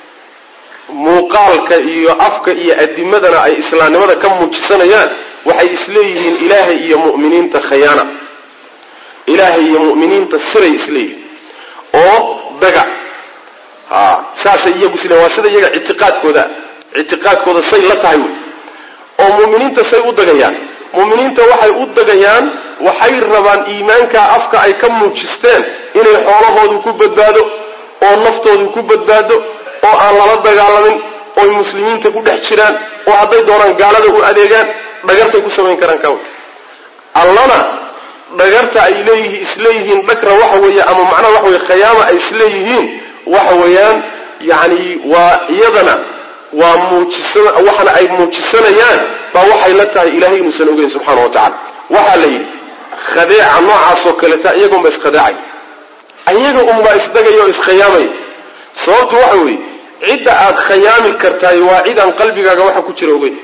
Speaker 1: موقالك إيو أفك إيو أدمدنا أي إسلام لماذا كم مجسنا يان وحي إسليهين إلهي إيو مؤمنين تخيانا إلهي إيو مؤمنين تسري إسليهين أو بقع ها ساسا iyagu sida waa sida iyaga i'tiqaadkooda i'tiqaadkooda say la tahay oo muuminiinta say u dagayaan muuminiinta waxay u dagayaan waxay rabaan iimaanka afka ay ka muujisteen inay xoolahoodu ku badbaado oo naftoodu ku badbaado oo aan la dagaalamin oo muslimiinta ku dhex jiraan oo haday doonaan gaalada u adeegaan dhagarta ku sameyn karaan ka allana dhagarta ay leeyihiin isleeyihiin dhakra waxa weeye ama macna waxa weeye khiyaama ay isleeyihiin وحويان يعني ويدنا وموجسنا وحنا أي موجسنيان فوحي لتها إلهي نسنوجين سبحانه وتعالى وحلي خداع نوع سكلتا يجون بس خداعي أيجون أم بس دقيقة إس خيامي صوت وحوي عدة خيام الكرتاي وعدة قلبي جا وح كتيروجين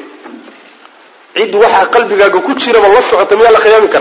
Speaker 1: عد وح قلبي جا كتير والله سعت ميال خيام كرا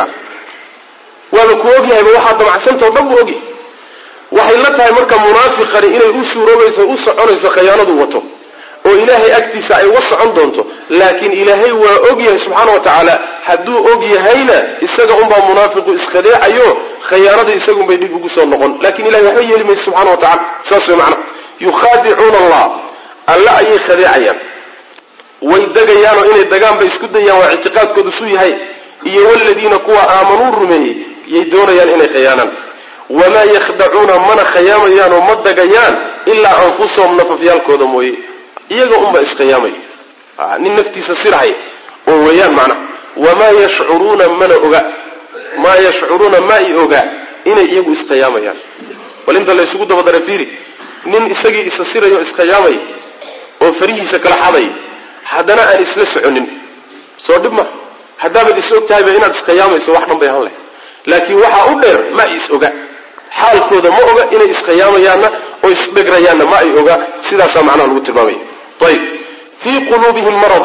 Speaker 1: وبكوجي هي واحد مع سنة وضبوجي waxay la tahay marka munaafiqani inay u suuroobayso u soconayso khiyaanadu wato oo ilaahay agtiisa ay wasocon doonto laakiin ilaahay waa og yahay subhanahu wa ta'ala haduu og yahayna isaga un baa munaafiqu iskhadeecayo khiyaanada isagu bay dib ugu soo noqon laakiin ilaahay waxa yeelmay subhanahu wa ta'ala saasoo macna yukhadi'un Allah alla ay khadeecayaan way dagayaan inay dagaan bay isku dayaan waa i'tiqaadkoodu suu yahay iyo walladina kuwa aamanu rumeeyay yay doonayaan inay khiyaanaan وما يخدعون من خياميان ومدقيان إلا أنفسهم نففيال كودموي إيقا أمبا إسخيامي نين نفتي سسرعي وويان معنا وما يشعرون من أغا ما يشعرون ما إيقا إنا إيقا إسخياميان ولنت الله يسقود بدرفيري نين إساقي إسسيري إسخيامي وفريه سكال حضي حدنا أن إسلسعنين سودب ما حدابت إسوك تايبا إنا إسخيامي سواحنا بيهان له لكن وحا أدر ما إسوغا حالكودا ما اوغا اني اسقياميانا او اسدغريانا ما اي اوغا سداسا معناه لو تلمامي طيب في قلوبهم مرض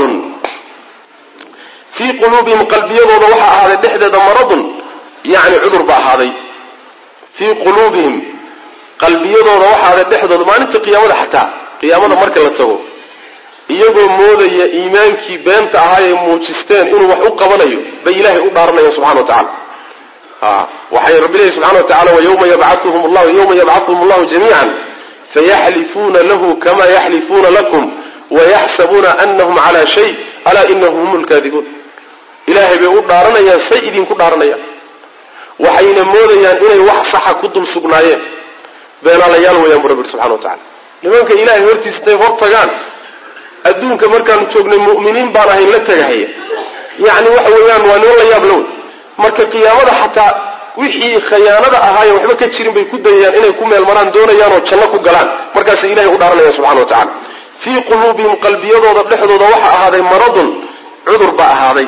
Speaker 1: في قلوبهم قلبيدودا waxa ahaday dhexdeeda marad yaani cudur ba ahaday في قلوبهم قلبيدودا waxa ahaday dhexdooda maalinta qiyaamada xataa qiyaamada marka la tago iyagoo moodaya iimaankii beenta ahaa ee muujisteen inuu wax u qabanayo bay ilaahay u dhaaranayaan subxana wa tacala waxay rabbi leeyahy subxana wa tacala wayawma yabcauhum llahu yawma yabcahuhum allahu jamiican fayaxlifuuna lahu kama yaxlifuuna lakum wayaxsabuuna anahum calaa shay alaa inahum hum lkaadibuun ilaahay bay u dhaaranayaan say idinku dhaaranayaan waxayna moodayaan inay wax saxa ku dul sugnaayeen beenaalayaal weeyaan bu rabbi subxana wa tacala nimanka ilaahay hortiisa intay hor tagaan adduunka markaanu joognay mu'miniin baan ahayn la tagahaya yacni waxa weeyaan waa niman la yaab la wey marka qiyaamada xataa wixii khayaanada ahaayo waxba ka jirin bay ku dayayaan inay ku meel maraan doonayaan oo janno ku galaan markaasay ilahay u dhaaranayaan subxana wa tacala fii quluubihim qalbiyadooda dhexdooda waxa ahaaday maradun cudur baa ahaaday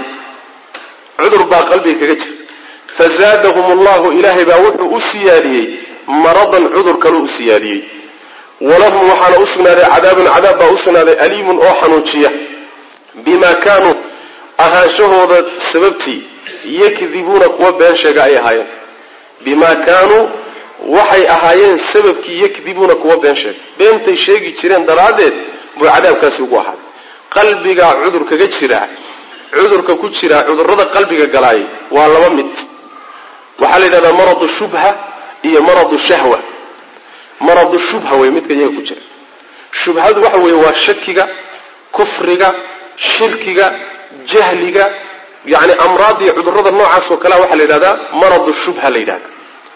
Speaker 1: cudur baa qalbiga kaga jira fazaadahum allahu ilaahay baa wuxuu u siyaadiyey maradan cudur kaluu u siyaadiyey walahum waxaana u sugnaaday cadaabun cadaab baa u sugnaaday aliimun oo xanuujiya bimaa kaanuu ahaanshahooda sababtii yakdibuuna kuwa been sheega ay ahaayeen bimaa kaanuu waxay ahaayeen sababkii yakdibuuna kuwa been sheega beentay sheegi jireen daraaddeed buu cadaabkaasi ugu ahaaday qalbigaa cudur kaga jiraa cudurka ku jiraa cudurrada qalbiga galaay waa laba mid waxaa la yidhahdaa maradu shubha iyo maradu shahwa maradu shubha wey midka iyaga ku jira shubhadu waxa weeye waa shakiga kufriga shirkiga jahliga yani amraad iyo cudurrada noocaas oo kalea waxaa la yidhahdaa maradu shubha la yidhahda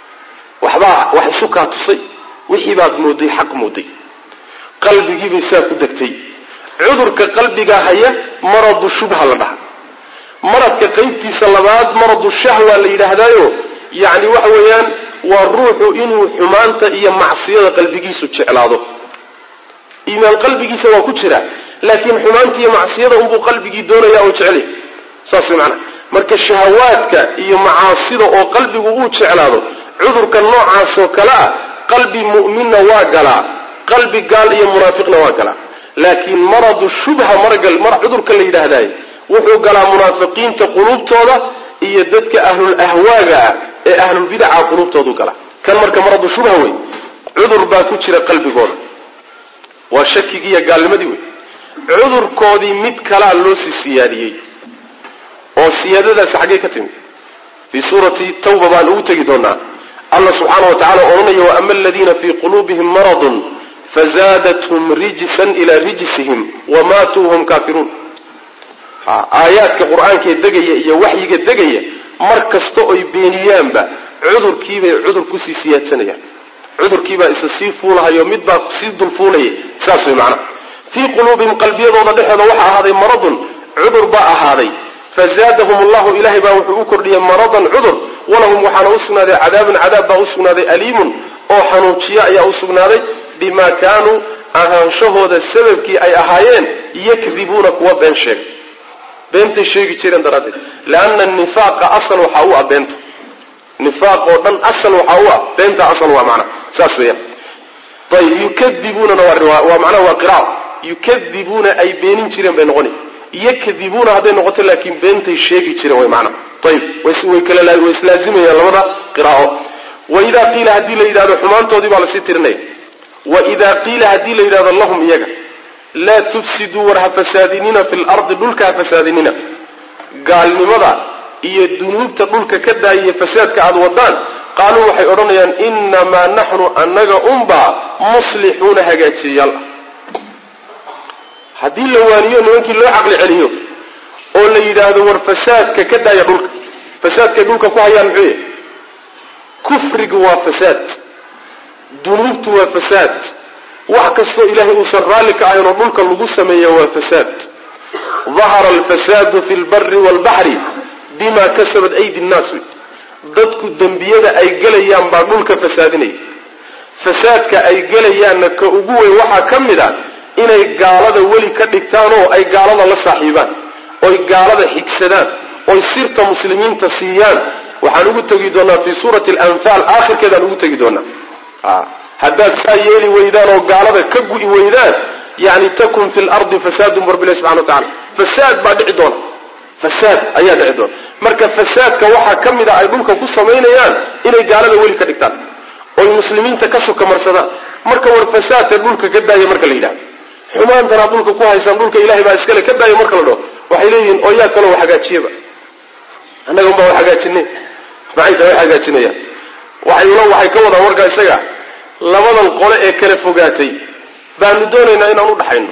Speaker 1: waxbaa wax isu kaa tusay wixii baad mooday xaq mooday qalbigiibay saa ku degtay cudurka qalbigaa haya maradu shubha la dhaha maradka qaybtiisa labaad maradu shahwa la yidhaahdaayo yani waxa weeyaan waa ruuxu inuu xumaanta iyo macsiyada qalbigiisu jeclaado iimaan qalbigiisa waa ku jira laakiin xumaanta iyo macsiyada unbuu qalbigii doonaya oo jecel saas macna marka shahawaadka iyo macaasida oo qalbigu uu jeclaado cudurka noocaas oo kale ah qalbi mu'minna waa galaa qalbi gaal iyo munaafiqna waa galaa laakiin maradu shubha margal mar cudurka la yidhaahdaay wuxuu galaa munaafiqiinta quluubtooda iyo dadka ahlul ahwaaga ah ee ahlul bid'a quluubtoodu gala kan marka maradu shubha wey cudur baa ku jira qalbigooda waa shakigi iyo gaalnimadii wey cudurkoodii mid kalaa loo sii siyaadiyey oo siyaadadaas xaggee ka timid fii suurati tawba baan ugu tegi doonaa allah subxaanahu wa tacala odhanaya waama aladiina fii quluubihim maradun fazaadathum rijsan ilaa rijsihim wamaatuu hum kaafiruun aayaadka qur-aankee degaya iyo waxyiga degaya mar kasta oy beeniyaanba cudurkiibay cudur kusii siyaadsanayaan cudurkiibaa isa sii fuulahayo midbaa sii dulfuulaya saas way macnaha fii quluubihim qalbiyadooda dhexooda waxaa ahaaday maradun cudur baa ahaaday fazaadahum allahu ilaahay baa wuxuu u kordhiyey maradan cudur walahum waxaana u sugnaaday cadaabun cadaab baa u sugnaaday aliimun oo xanuujiya ayaa u sugnaaday bimaa kaanuu ahaanshahooda sababkii ay ahaayeen yakdibuuna kuwa been sheeg beentay sheegi jireen daraaddeed leanna nifaaqa asal waxaa u ah beenta nifaaq oo dhan asal waxaa u ah beenta asal waa macna saas weeyaan ayib yukadibuunana waa waa macnaha waa qiraac yukadibuuna ay beenin jireen bay noqoni yakdibuuna hadday noqoto laakiin beentay sheegi jireen way macna ayib way kala way islaazimayaan labada qiraa'o waidaa qiila haddii la yidhahdo xumaantoodii baa lasii tirinaya waidaa qiila haddii la yidhahdo lahum iyaga laa tufsiduu war ha fasaadinina fi lardi dhulka ha fasaadinina gaalnimada iyo dunuubta dhulka ka daayiya fasaadka aada wadaan qaaluu waxay odhanayaan inamaa naxnu annaga unbaa muslixuuna hagaajiyayaal ah haddii la waaniyo nimankii loo caqli celiyo oo la yidhaahdo war fasaadka ka daaya dhulka fasaadkay dhulka ku hayaan muxuu yahay kufrigu waa fasaad dunuubtu waa fasaad wax kastoo ilaahay uusan raalli ka ahayn oo dhulka lagu sameeya waa fasaad dahara alfasaadu fi lbari waalbaxri bima kasabat aydi nnaas dadku dembiyada ay gelayaan baa dhulka fasaadinaya fasaadka ay gelayaanna ka ugu weyn waxaa ka mid a inay gaalada weli ka dhigtaan oo ay gaalada la saaxiibaan oy gaalada xigsadaan oy sirta muslimiinta siiyaan waxaan ugu tegi doonaa fii suurati alanfaal aakhirkeedaan ugu tegi doonaa haddaad saa yeeli weydaan oo gaalada ka gu'i weydaan yani takun fi lardi fasaadun bu rabbilahi subxana wa tacala fasaad baa dhici doona fasaad ayaa dhici doona marka fasaadka waxaa ka mid a ay dhulka ku samaynayaan inay gaalada weli ka dhigtaan oy muslimiinta ka sokamarsadaan marka war fasaadka dhulka ka daaya marka la yidhahdo xumaantana dhulka ku haysan dhulka ilaahay baa iskale ka daayo marka la dhaho waxay leeyihiin oo yaa kale wax hagaajiyaba annaga ma wax hagaajinay maxay tahay wax hagaajinaya waxay ula waxay ka wadaan warka isaga labadan qole ee kala fogaatay baanu doonaynaa inaan u dhaxayno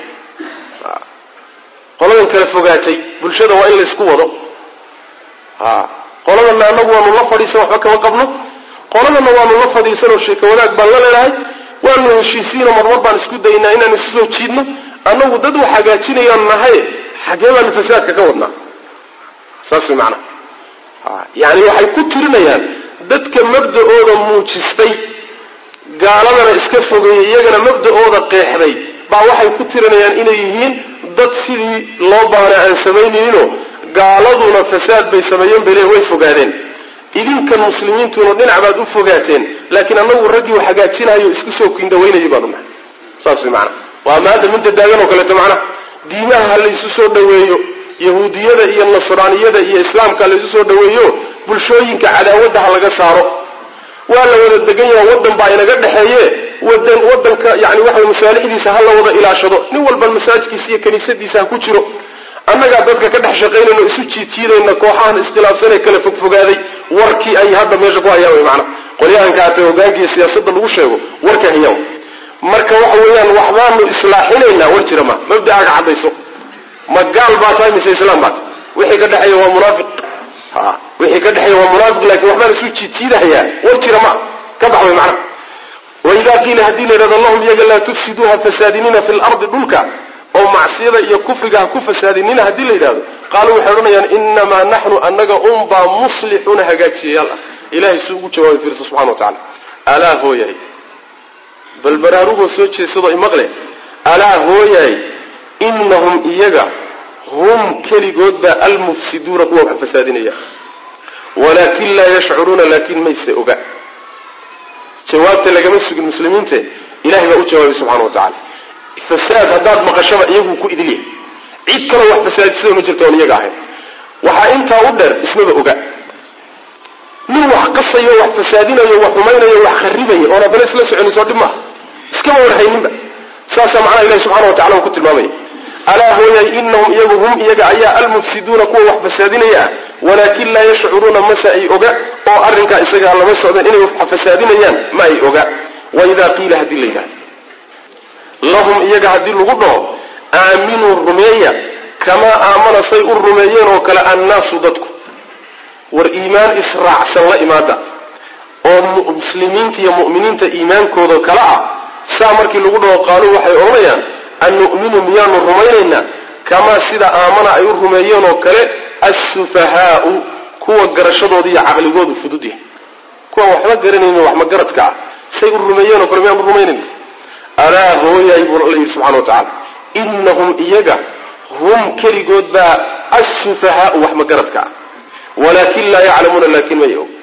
Speaker 1: qoladan kala fogaatay bulshada waa in la isku wado ha qoladan anagu waanu la fadhiisan waxba kama qabno qoladan waanu la fadhiisan oo sheeko wadaag baan la leeyahay waanu heshiisiina marmar baan isku daynaa inaan isu soo jiidno anagu dad wax hagaajinayaan nahay xagee baan fasaadka ka wadnaa saas macna ha yaani waxay ku tirinayaan dadka mabda'ooda muujistay gaaladana iska fogeeyay iyagana mabda'ooda qeexday baa waxay ku tirinayaan inay yihiin dad sidii loo baahnaa aan samaynayno gaaladuna fasaad bay sameeyeen bay way fogaadeen idinkan muslimiintuna dhinac baad u fogaateen laakiin anagu ragii wax hagaajinayo isku soo kiindaweynayo baan nahay saas macna waa maada minta daagan oo kale tamana diimaha la isu soo dhaweeyo yahuudiyada iyo nasraaniyada iyo islaamka la isu soo dhaweeyo bulshooyinka cadaawada laga saaro waa la wada degan yahay wadan baa inaga dhaxeeye wadan wadanka yaani waxa masaalixdiisa hal wada ilaashado nin walba masaajidkiisa iyo kaniisadiisa ku jiro annaga dadka ka dhex shaqeynayno isu jiijiidayna kooxahan iskhilaafsanay kala fogfogaaday warkii ay hadda meesha ku hayaan macna qoliyaanka aad hoggaankiisa siyaasadda lagu sheego warka hayaan marka waxa weeyaan waxbaanu islaaxinayna war jira ma mabda'aaga cadayso ma gaal baa tahay mise islaam baa wixii ka dhaxeeyo waa munaafiq ha wixii ka dhaxeeyo waa munaafiq laakiin waxbaan isu jiijiidaya war jira ma ka baxay macna وإذا قيل هدين رضى الله يقول لا تفسدوها فساديننا في الأرض دولك أو معصية يكفرها كفساديننا هدين لهذا قالوا حرنا يعني إنما نحن أنك أنبا مصلحون هجاتي يلا إلهي سوق جواب في سبحانه وتعالى ألا هو يهي بل براروه سوتش صدق مغلى ألا هو يهي إنهم إيجا هم كلي جود المفسدون قوة فسادينية ولكن لا يشعرون لكن ما يسأوجا جوابت لجميع المسلمين ته إلهي بقول جواب سبحانه وتعالى فساد هذا مقشبة يجوا كو إدليه عيد كلا واحد فساد سوى مجرتون يجاهد وح أنت أقدر اسمه بقى من واحد قصة يو واحد فسادين يو واحد حمينا يو واحد خريبين وأنا بلس لسه عن صوت ما اسكما ورهينين بقى ساسا معنا إلهي سبحانه وتعالى وكتب المامي ألا هو إنهم يجوا هم يجا أيا المفسدون كو واحد فسادين يا ولكن لا يشعرون مساء أوجا أو أرنك إسقى الله مسعودين إنه فسادين يان ما يوجا وإذا قيل هدي الليل لهم يجا هدي اللغة آمنوا الرمية كما آمن سيء الرميين وكلا الناس ضدكم والإيمان إسراع سواء ماذا أو مسلمين تي مؤمنين تي إيمان كودو كلا سامر كي اللغة وقالوا وحي أرميان أن نؤمنوا ميان الرميين كما سيدا آمن أي الرميين وكلا السفهاء كوا قرشدوا دي عقل جود فدودي كوا وحنا قرنين وحنا قرتك سيء الرميين وكرميان الرميين ألا هو يا الله سبحانه وتعالى إنهم إيجا هم كري جود با السفهاء وحنا قرتك ولكن لا يعلمون لكن ما يوم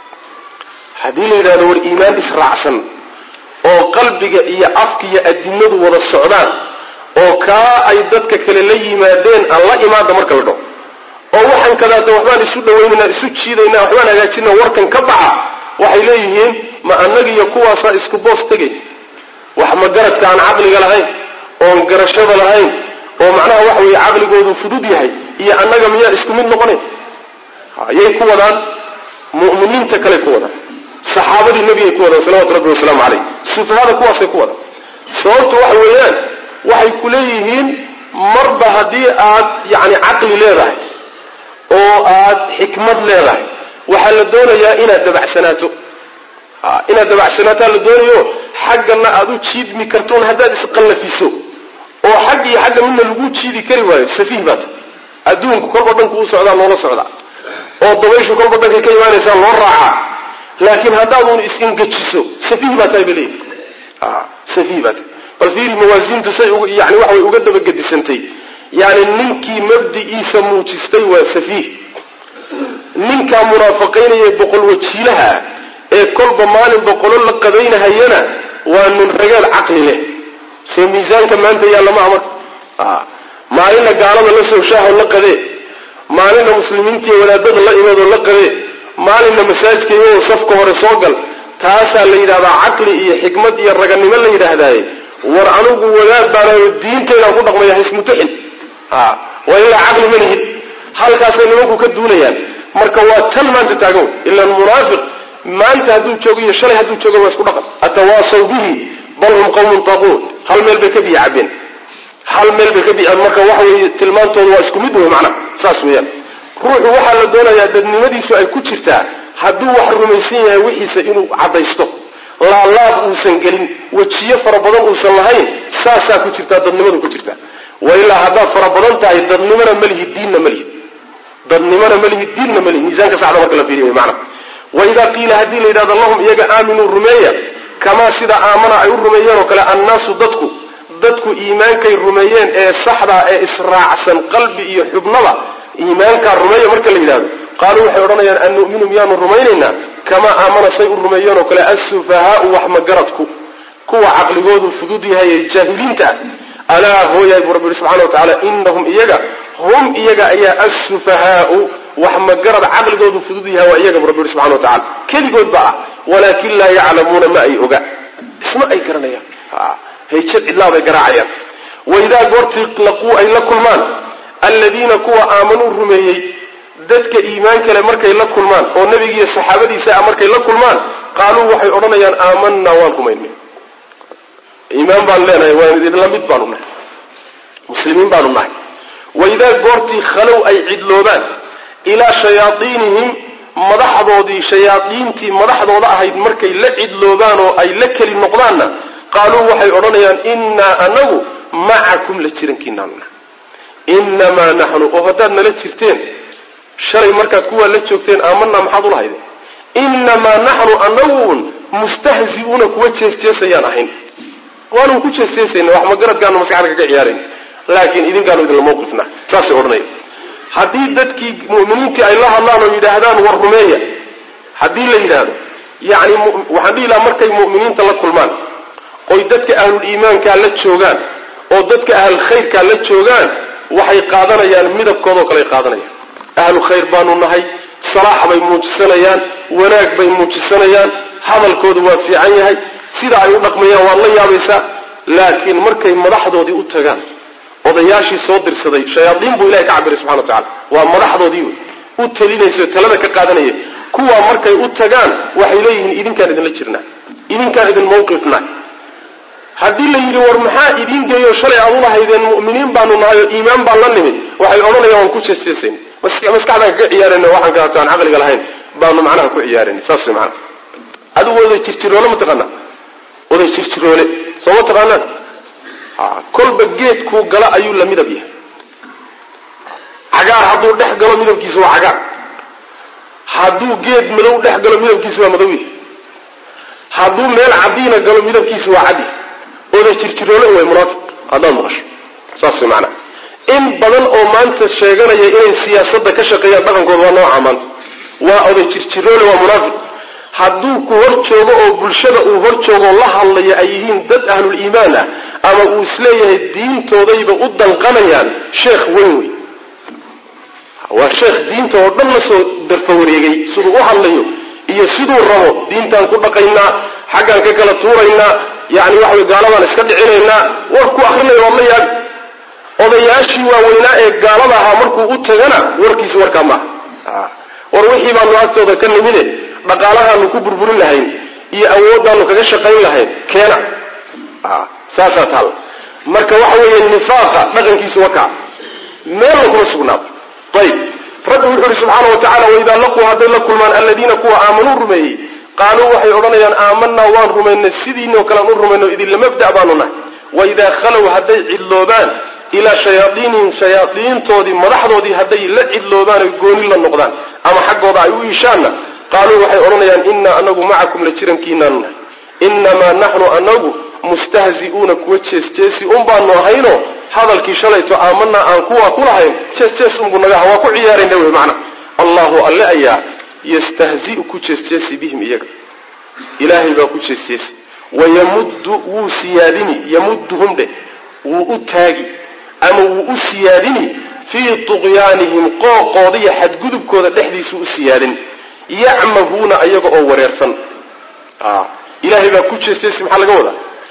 Speaker 1: هذه إذا دور إيمان إسرعسن أو قلبك يا أفك يا الدنيا ولا السعدان أو كا أيدتك كل اللي ما دين الله إيمان دمر كله أو وحن كذا توحنا لسود ويننا لسود شيء لنا وحنا جاتنا وركن كبعة وحيليهم ما أنجي يقوى صائس كبوس تجي وحما جرت عن عقل جلهين أو جرشة جلهين أو معناه وحوي عقل جود فدودي هاي هي أنجا مياه إسكمين نقني يقوى ذا مؤمنين تكله قوة صحابة النبي يقوى ذا صلوات ربي وسلام عليه سوف هذا قوة سيقوى ذا صوت وحويان وحي كليهين مرضى هدي يعني عقل ليه oo aad xikmad leedahay waxa la doonayaa inaad dabacsanaato ah inaad dabacsanaato la doonayo xaqna aad u jiidmi kartoon hadaad isqallafiso oo xaq iyo xaq midna lagu jiidi kari waayo safiih baad adduunku kolba dhanku u socdaa loola socdaa oo dabayshu kolba dhanka ka imaanaysa loo raaca laakiin hadaad uun isingajiso safiih baad tahay bilay ah safiih baad bal fi mawaazintu say yani wax way uga daba gadisantay يعني ننكي مبدئيسا موجستي وسفيه ننكا منافقين يبقل وجيلها ايه كل بمال بقلوا لقدين هينا وان رجال عقل له سي ميزان كما انت يا لما عمر آه. ما لنا قالنا لسه وشاه لقدين ما لنا مسلمين تي ولا دد الله يمدوا لقدين ما لنا مساجد كيو صفكه ورسوقل تاسا ليدا عقل اي حكمت اي رغنيمه ليدا هداي war anugu wadaad baan diinteena ku dhaqmaya ismutaxin ha wa ila aqli manhid halkaas nimanku ka duulayaan marka waa tan maanta taagan illa munaafiq maanta haduu joogiyo shalay haduu joogo waa isku dhaqan atawaasaw bihi bal hum qawmun taqun hal meel bay ka biyacbeen hal meel bay ka biyacbeen marka waxa weeye tilmaantoodu waa isku mid weey macna saas weeyaan ruuxu waxa la doonayaa dadnimadiisu ay ku jirtaa haduu wax rumaysan yahay wixiisa inuu cadaysto la laab uusan gelin wajiyo fara badan uusan lahayn saasaa ku jirtaa dadnimadu ku jirtaa وإلا هذا فربضان تاي ضدنمنا مليه الدين مليه ضدنمنا مليه الدين مليه ميزان كسعد مركلا فيه معنا وإذا قيل هدي لإذا اللهم يجا آمنوا الرمية كما سيدا آمنا أي الرميان وكلا الناس ضدكوا ضدكوا إيمان كي الرميان إيه صحبا إيه إسراع سن قلبي إيه حبنبا إيمان كالرمية مركلا إذا قالوا حيرانا أن نؤمنوا ميان الرمياننا كما آمنا سيء الرميان وكلا السفهاء وحمقرتكوا كوا عقل قود الفدود هاي الجاهلين تا ألا هو يا رب سبحانه وتعالى إنهم إيجا هم إيجا إيا السفهاء وحمقرت عقل قود الفدود هاي وإيجا رب سبحانه وتعالى كل قود بقى ولكن لا يعلمون ما أي أقع اسمع أي كرنيا هي شد الله بقراعيا وإذا قلت لقوا أي لكل مان الذين كوا آمنوا الرميي ذاتك إيمانك لمركي لكل مان والنبي الصحابة دي ساعة مركي لكل مان قالوا وحي أرنيا آمنا والكمين إيمان بان لنا وإذا لم يتبانوا مسلمين بانوا معي وإذا قلت خلوا أي عدلوبان إلى شياطينهم مدحضودي شياطينتي مدحضوضا هيد مركي لعدلوبان أي لكل النقضان قالوا وحي أرنيا إنا أنه معكم لترنكينا إنما نحن أهدادنا لترتين شري مركات كوا لتشوكتين آمنا محاضر هيدا إنما نحن أنه مستهزئون كوا تشيستيسيان أحين وأنهم كوا تشيستيسيان وحما قرد كانوا مسيحانك كعيارين لكن إذن كانوا إذن الموقفنا ساسي أرنيا حديدتك مؤمنينك أي الله الله ويدهدان والرمية حديد لهدان يعني وحديد لأمركي مؤمنين تلقوا المال ويدتك أهل الإيمان كان لتشوغان ودتك أهل الخير كان لتشوغان وحي قادنا يعني مدب كودوك لي قادنا أهل الخير بانو النهي صراحة بيموت السنيان وناك بيموت السنيان هذا الكود وفي عينها سيدا يقولك مياه والله يا بيسا لكن مركي مدحضو دي أتغان وضياشي صدر صدي شياطين بو إلهي كعبر سبحانه وتعالى ومدحضو ديو أتلين يسوي تلدك قادنا كوا مركي أتغان وحي ليهن إذن كان إذن لجرنا إذن كان إذن موقفنا haddii la yiri war maxaa idin geeyo shalay Allah idin mu'miniin baanu nahay iimaan baan la nimid waxay oranayaan ku jeesteen maskaxda ka ciyaarana waxaan ka taan aqliga lahayn baanu macnaha ku ciyaareen saas macna adigu wada jirtiroole ma taqana wada jirtiroole soo taqana ah kolba geed ku gala ayuu la midab yahay cagaar haduu dhex galo midabkiisu waa cagaar haduu geed madow dhex galo midabkiisu waa madow haduu meel cadiina galo midabkiisu waa cadi وذا تشترونه هو منافق هذا المغش صاص معنا إن بدن أو مانت الشيغان يأين السياسة كشقيا بقن قد ونوعا مانت وذا تشترونه هو منافق حدوك ورشوغو أو بلشد أو ورشوغو الله الله يأيهين ضد أهل الإيمان أما أسليه الدين توضيب قدا قنيان شيخ وينوي وشيخ دين توضيب نسو درفوريغي سدوها الله إيا سدو الرمو دين تنكو بقينا حقا ككلا تورينا يعني واحد قال ما نسكت علينا وركو أخرنا والله يا odayaashii waaweynaa ee gaaladaha markuu u tagana warkiisa warka ma ah warwixii baan waagtooda ka nimide dhaqaalahaanu ku burburin lahayn iyo awoodaanu kaga shaqayn lahayn keena ah saasa tal marka waxa weeye nifaaqa dhaqankiisu waka meel lagu sugnaa tayib rabbi wuxuu subhanahu wa ta'ala wa idha laqu hadda lakum man alladina kuwa aamanu rumay قالوا وحي أرنيان آمنا وان رمينا السيدين وكلام رمينا إذن لمبدأ بانونا وإذا خلوا هدي اللوبان إلى شياطين شياطين تودي مرحضوا دي هدي لدي اللوبان ويقون إلا النقدان أما حق وضعيو إيشانا قالوا وحي أرنيان إنا أنه معكم لتشرم كينانا إنما نحن أنه مستهزئون كوتشيس تيسي أمبان وهينو هذا الكيشاليت آمنا أنكوا كلهم تيس تيس أمبنا وكو عيارين دوه معنا الله ألا أياه يستهزئ كوتشيس بهم إياك إلهي با كوتشيس ويمد وسيادني يمدهم ده وأتاقي أما وأسيادني في طغيانهم قو قاضية حد قذب كذا لحديث أسيادني يعمهون أياك أو وريرسن آه إلهي با كوتشيس محل قوضة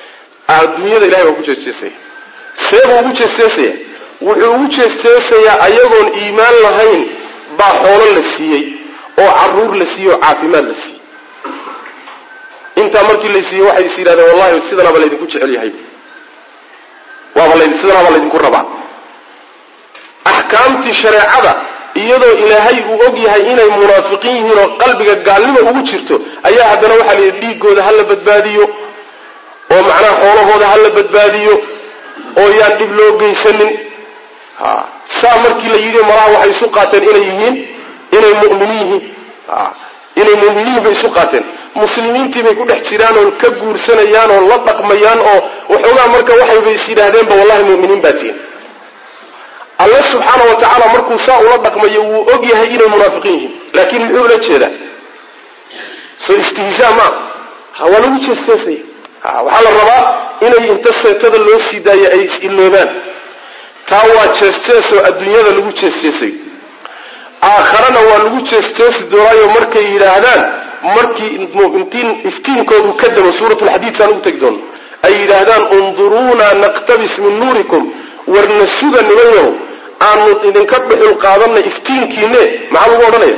Speaker 1: adduunyada ilaahay waa ku jeesjeesaya seebuu ugu jeesjeesaya wuxuu ugu jeesjeesayaa ayagoon iimaan lahayn baa xoolo la siiyey oo carruur la siiyey oo caafimaad la siiyey intaa markii la siiyey waxay is yidhahdeen wallahi sidanaba laydinku jecel yahay waaba laydin sidanaba laydinku rabaa axkaamtii shareecada iyadoo ilaahay uu og yahay inay munaafiqiin yihiin oo qalbiga gaalnimo ugu jirto ayaa haddana waxaa la yidhi dhiiggooda ha la badbaadiyo oo macnaha xoolahooda ha la badbaadiyo oo yaan dhib loo geysanin ha saa markii la yidhi malaha waxay isu qaateen inay yihiin inay mu'miniin yihiin ha inay mu'miniin bay isu qaateen muslimiintii bay ku dhex jiraan oo ka guursanayaan oo la dhaqmayaan oo waxoogaa marka waxay bay is yidhaahdeenba wallahi mu'miniin baa tihin alla subxaana wa tacaala markuu saa ula dhaqmayo wuu og yahay inay munaafiqiin yihiin laakiin muxuu ula jeedaa soo istihzaa maa ha waa lagu jeesjeesaya ha waxaa la rabaa inay inta seetada loo sii daayo ay is-iloobaan taa waa jeesjees oo adduunyada lagu jeesjeesayo aakharana waa lagu jeesjeesi doonaayo markay yidhaahdaan markii intiin iftiinkoodu ka damo suuratulxadiid saan ugu tegi doono ay yidhaahdaan unduruuna naqtabis min nuurikum warna suga nimanyahow aanu idinka dhuxul qaadanna iftiinkiine maxaa lagu odhanaya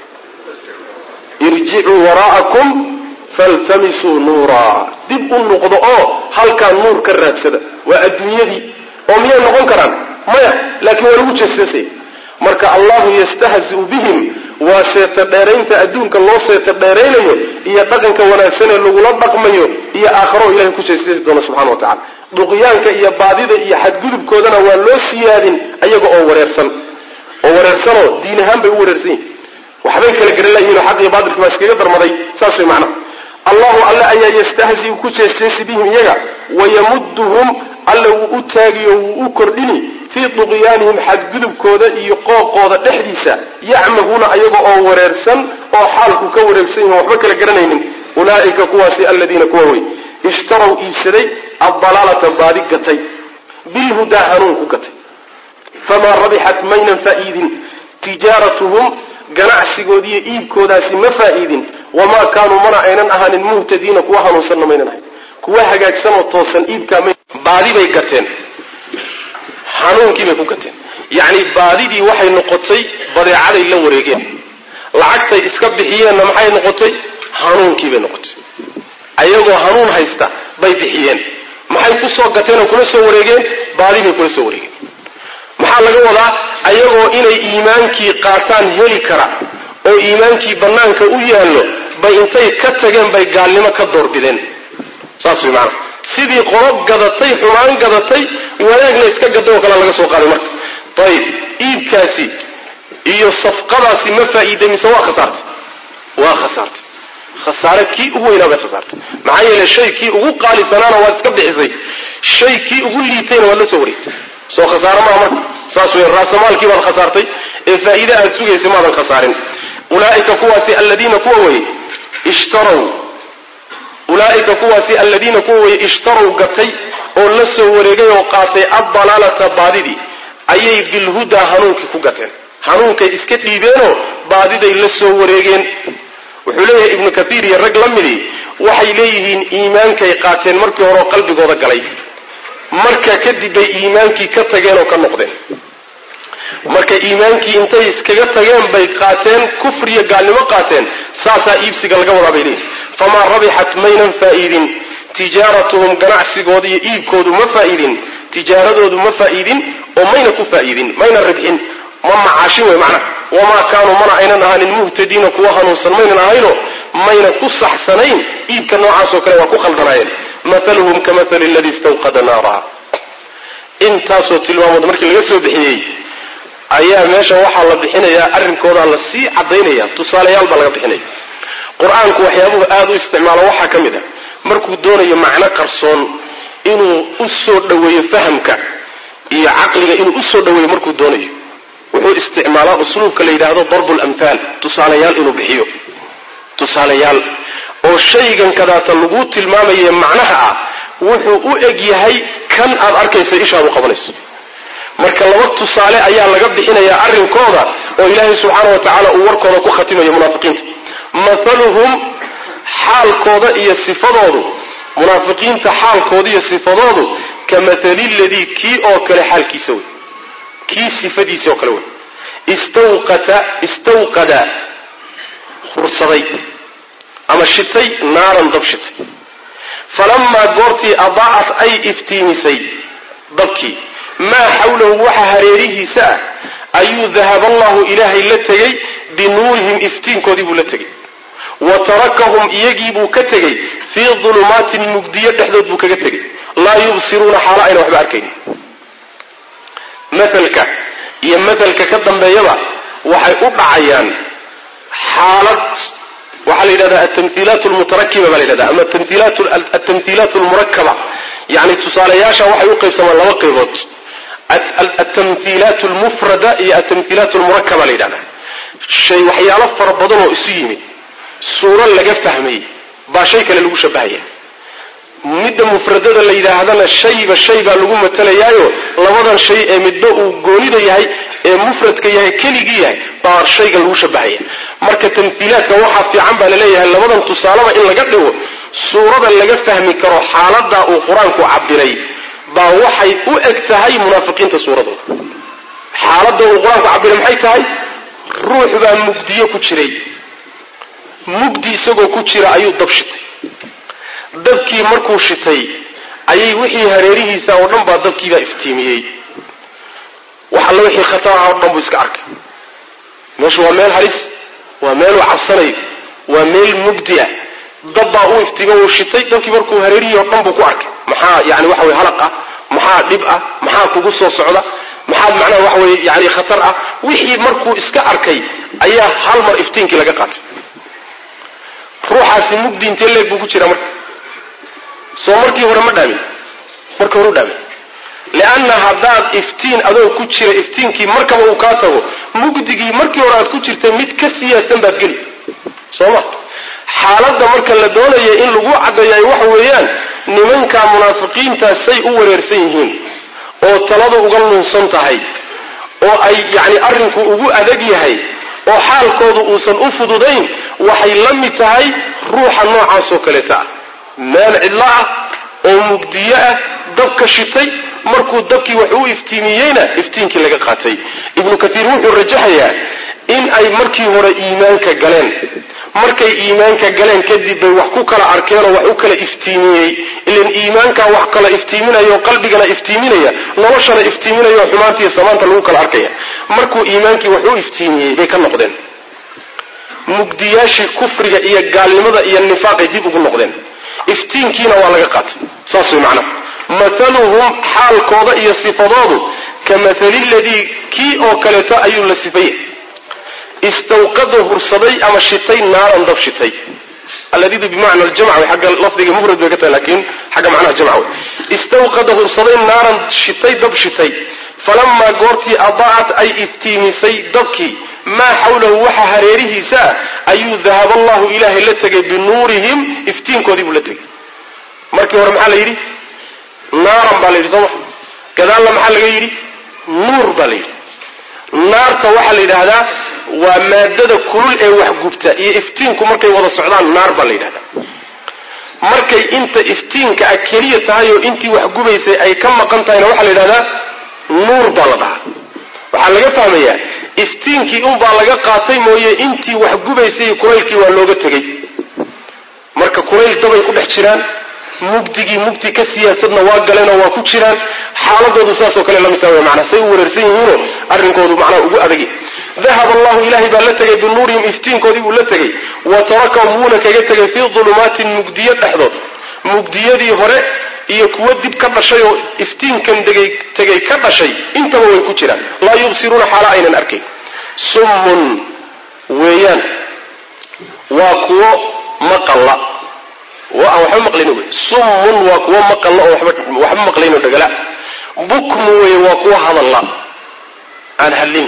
Speaker 1: irjicuu waraa'akum faltamisuu nuuraa dib u noqdo oo halkaa nuur ka raadsada waa adduunyadii oo miyay noqon karaan maya laakiin waa lagu jeesjeesaya marka allahu yastahzi'u bihim waa seeta dheeraynta adduunka loo seeta dheeraynayo iyo dhaqanka wanaagsan ee lagula dhaqmayo iyo aakharo ilahay ku jeesjeesi doona subxana wa tacala duqyaanka iyo baadida iyo xadgudubkoodana waa loo siyaadin ayaga oo wareersan oo wareersanoo diin ahaan bay u wareersan yihin waxbay kala garan layihin oo xaq iyo baadilkii baa iskaga darmaday saas way macnaha allahu alle ayaa yastahzi'u ku jeesjeesi bihim iyaga wayamudduhum alle wuu u taagiyo wuu u kordhini fii duqyaanihim xadgudubkooda iyo qooqooda dhexdiisa yacmahuuna ayaga oo wareersan oo xaalku ka wareegsan yihin waxba kala garanaynin ulaa'ika kuwaasi aladiina kuwa wey ishtaraw iibsaday addalaalata baadi gatay bilhudaa hanuun ku gatay famaa rabixat maynan faa'iidin tijaaratuhum ganacsigoodiiyo iibkoodaasi ma faa'iidin wamaa kaanuu mana aynan ahaanin muhtadiina kuwa hanuunsanna maynan ahayn kuwa hagaagsanoo toosan iibkaa may baadi bay gateen hanuunkii bay ku gateen yacni baadidii waxay noqotay badeecaday la wareegeen lacagtay iska bixiyeenna maxay noqotay hanuunkii bay noqotay ayagoo hanuun haysta bay bixiyeen maxay ku soo gateen oo kula soo wareegeen baadi bay kula soo wareegeen maxaa laga wadaa ayagoo inay iimaankii qaataan heli kara oo iimaankii bannaanka u yaallo bay intay ka tageen bay gaalnimo ka doorbideen saas way macana sidii qolob gadatay xumaan gadatay wanaagna iska gado oo kale laga soo qaaday marka ayib iibkaasi iyo safqadaasi ma faa'iiday mise waa khasaartay waa khasaartay khasaare kii ugu weynaa bay khasaartay maxaa yeelay shay kii ugu qaalisanaana waad iska bixisay shay kii ugu liitayna waad la soo wareegtay soo khasaare maaha marka saas wey raasamaalkii baad khasaartay ee faa'iide aad sugaysay maadan khasaarin ulaa'ika kuwaasi aladiina kuwa weye ishtaraw ulaa'ika kuwaasi aladiina kuwa weye ishtaraw gatay oo la soo wareegay oo qaatay addalaalata baadidii ayay bilhudaa hanuunkii ku gateen hanuunkay iska dhiibeenoo baadiday la soo wareegeen wuxuu leeyahay ibnu kathiir iyo rag la midii waxay leeyihiin iimaankay qaateen markii horeoo qalbigooda galay marka kadib bay iimaankii ka tageen oo ka noqdeen marka iimaankii intay iskaga tageen bay qaateen kufriyo gaalnimo qaateen saasaa iibsiga laga wadaa bay leeyihin famaa rabixat maynan faa'iidin tijaaratuhum ganacsigooda iyo iibkoodu ma faa'iidin tijaaradoodu ma faa'iidin oo mayna ku faa'iidin mayna ribxin ma macaashin wey macnaha wamaa kaanuu mana aynan ahaanin muhtadiina kuwa hanuunsan maynan ahayno mayna ku saxsanayn iibka noocaasoo kale waa ku khaldanaayeen maaluhum ka maali aladii istawqada naaraha intaasoo tilmaamood markii laga soo bixiyey ayaa meesha waxaa la bixinayaa arrinkoodaa la sii caddaynaya tusaalayaal baa laga bixinaya qur-aanku waxyaabuhu aada u isticmaalo waxaa ka mid a markuu doonayo macno qarsoon inuu u soo dhoweeyo fahamka iyo caqliga inuu u soo dhoweeyo markuu doonayo wuxuu isticmaalaa usluubka la yidhaahdo darbu lamhaal tusaalayaal inuu bixiyo tusaalayaal oo shaygan kadaata lagu tilmaamaye macnaha ah wuxuu u eg yahay kan aad arkaysa ishaad u qabanayso marka laba tusaale ayaa laga bixinayaa arrinkooda oo ilaahay subxaana wa tacaala uu warkooda ku khatimayo munaafiqiinta maaluhum xaalkooda iyo sifadoodu منافقين تحال كودية صفادو كمثل الذي كي أو كل حال كي سوي كي صفدي سوي كلون استوقت استوقد خرصدي أما الشتي نارا ضبشت فلما قرتي أضاعت أي افتيمسي ضبكي ما حوله وحى هريره ساء أي ذهب الله إلهي لتجي بنورهم افتين كذبوا لتجي وتركهم يجيبوا كتجي في ظلمات مجدية تحدث بكتجي لا يبصرون حرائن وحباركين مثلك يمثلك كدم بيضا وحي أبعيان حالة وحالي لدى التمثيلات المتركبة بل لدى أما التمثيلات, التمثيلات المركبة يعني تصالياشا وحي يقف سما الله وقفت التمثيلات المفردة هي التمثيلات المركبة لدى الشيء وحي يلف ربضان وإسيمي الصورة اللي فهمي باشيك اللي شبهية مدة مفردة اللي إذا هذا الشيء بالشيء باللقوم التليايو لبضان شيء مدة وقولي هي مفرد كيها كلي جيها بار شيء اللي شبهية مركة تمثيلات كواحد في عم بالليها لبضان تصالبه إلا قده صورة اللي فهمي كرو حالة وقرآن كعبدلي باوحي أكتهي منافقين تصورة حالة وقرآن كعبدلي محيتهي روح بقى مجدية كتشري مجدي سوق كتشري أيو ضبشتي dabkii markuu shitay ayay wixii hareerihiisa oo dhan ba dabkii ba iftiimiyay waxa la wixii khatar ah oo dhan buu iska arkay meeshu waa meel halis waa meel uu cabsanay waa meel mugdi ah dabba uu iftiimay oo shitay dabkii markuu hareerihi oo dhan buu ku arkay maxaa yaani waxa way halaqa maxaa dib ah maxaa kugu soo socda maxaa macnaha waxa way yaani khatar ah wixii markuu iska arkay ayaa hal mar iftiinkii laga qaatay ruuxaasi mugdi intee leeg buu ku jira markaa soo markii hore ma dhaamin markii hore dhaamin laana hadaad iftiin adoo ku jira iftiinkii markaba uu ka tago mugdigii markii hore aad ku jirtay mid ka siyaasan baad gali sooma xaaladda marka la doonayo in lagu cadeeyo waxa weeyaan nimanka munaafiqiinta say u wareersan yihiin oo taladu uga lunsan tahay oo ay yaani arrinku ugu adag yahay oo xaalkoodu uusan u fududayn waxay la mid tahay ruuxa noocaas oo kale taa meel cidla ah oo mugdiye ah dabka shitay markuu dabkii wax uu iftiimiyeyna iftiinkii laga qaatay ibnu kathiir wuxuu rajaxayaa in ay markii hore iimaanka galeen markay iimaanka galeen kadib bay wax ku kala arkeen oo wax u kala iftiimiyey ilaan iimaanka wax kala iftiiminayo qalbigana iftiiminaya noloshana iftiiminayo xumaantii samaanta lagu kala arkaya markuu iimaankii wax uu iftiimiyey bay ka noqdeen mugdiyaashii kufriga iyo gaalnimada iyo nifaaqay dib ugu noqdeen iftiinkiina waa laga qaatay saas way macna mathaluhum xaalkooda iyo sifadoodu kamathali alladii kii oo kaleeta ayuu la sifayay istawqada hursaday ama shitay naaran dab shitay alladii bimacna aljamc wa xagga lafdiga mufrad bay ka tahay laakiin xagga macnaha jamc way istawqada hursaday naaran shitay dab shitay falamma goortii adaa'at ay iftiimisay dabkii ما حوله وحى هريره ساء أي ذهب الله إله لتجي بنورهم افتين كذب لتجي مركي ورا محل يري نارا باليري صح كذا الله محل يري نور باليري نار توحل إلى هذا ومادة كل أي وحجبته افتين كمركي وضع السعودان نار باليري هذا مركي أنت افتين كأكلية هاي وأنت وحجبه سي أي كم قنطة هنا وحل إلى هذا نور بالغا وحل يفهم إياه iftiinkii un baa laga qaatay mooyee intii wax gubaysay kuleylkii waa looga tagay marka kuleyl dabay ku dhex jiraan mugdigii mugdi ka siyaasadna waa galeen oo waa ku jiraan xaaladoodu saas oo kale la mid tahay macna say u wareersan yihiin arrinkoodu macna ugu adag ذهب الله إلهي بالتجي بالنورهم iftiinkoodii uu la tagay wa tarakahum wuna kaga tagay fi dhulumatin mugdiyad dhaxdood mugdiyadii hore iyo kuwa dib ka dhashay oo iftiinkan degay tagay ka dhashay intaba way ku jiraan la yubsiruna xala aynan arkay summun weeyaan waa kuwa maqalla waa waxa maqlino summun waa kuwa maqalla oo waxba waxba maqlino dhagala bukmu way waa kuwa hadalla aan halin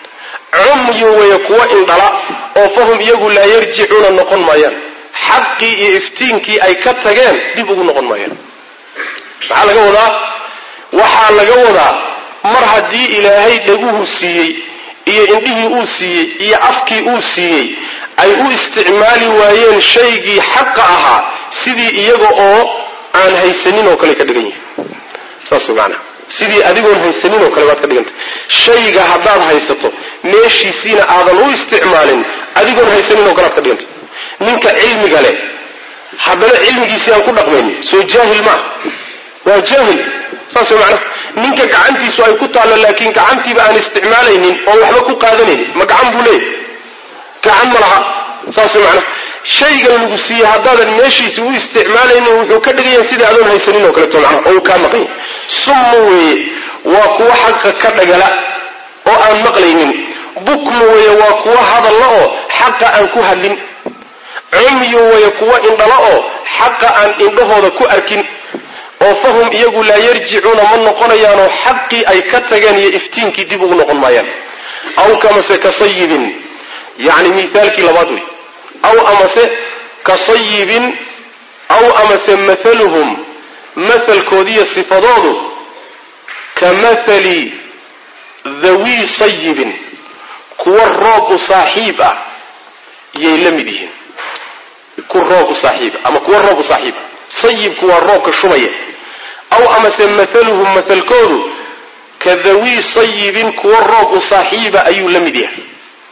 Speaker 1: umyi way kuwa indhala oo fahum iyagu la yarji'una noqon maayaan xaqi iyo iftiinkii ay ka tageen dib ugu noqon maayaan waxa laga wadaa waxa laga wadaa mar hadii ilaahay dhaguhu siiyay iyo indhihii uu siiyay iyo afkii uu siiyay ay u isticmaali waayeen shaygii xaq ahaa sidii iyaga oo aan haysanin oo kale ka dhigan yahay saas macna sidii adigoon haysanin oo kale waad ka dhigantay shayga haddaad haysato meeshiisiina aadan u isticmaalin adigoon haysanin oo kale aad ka dhigantay ninka cilmiga leh haddana cilmigiisii aan ku dhaqmaynin soo jaahil ma waa jaahil saas macna ninka gacantiisu ay ku taalo laakiin gacantiiba aan isticmaalaynin oo waxba ku qaadanaynin ma gacan buu leeyahay gacan ma laha saas macna shaygan lagu siiyey haddaadan meeshiisi u isticmaalaynin wuxuu ka dhigayaa sida adoon haysanin oo kaleeto macna oo uu kaa maqan yahay summu weeye waa kuwa xaqa ka dhagala oo aan maqlaynin bukmu weeye waa kuwa hadalla oo xaqa aan ku hadlin cumyu weeye kuwa indhala oo xaqa aan indhahooda ku arkin oo fahum iyagu laa yarjicuuna ma noqonayaanoo xaqii ay ka tageen iyo iftiinkii dib ugu noqon maayaan aw kamase ka sayibin yacni mithaalkii labaad wey aw amase ka sayibin aw amase mathaluhum mathalkoodiiyo sifadoodu ka mathali dhawii sayibin kuwa roob u saaxiib ah yay la mid yihiin ku roob u saaxiib ama kuwa roob u saaxiib sayibku waa roobka shubaya aw amase mathaluhum mathalkoodu ka dhawii sayibin kuwa roob u saaxiiba ayuu la mid yahay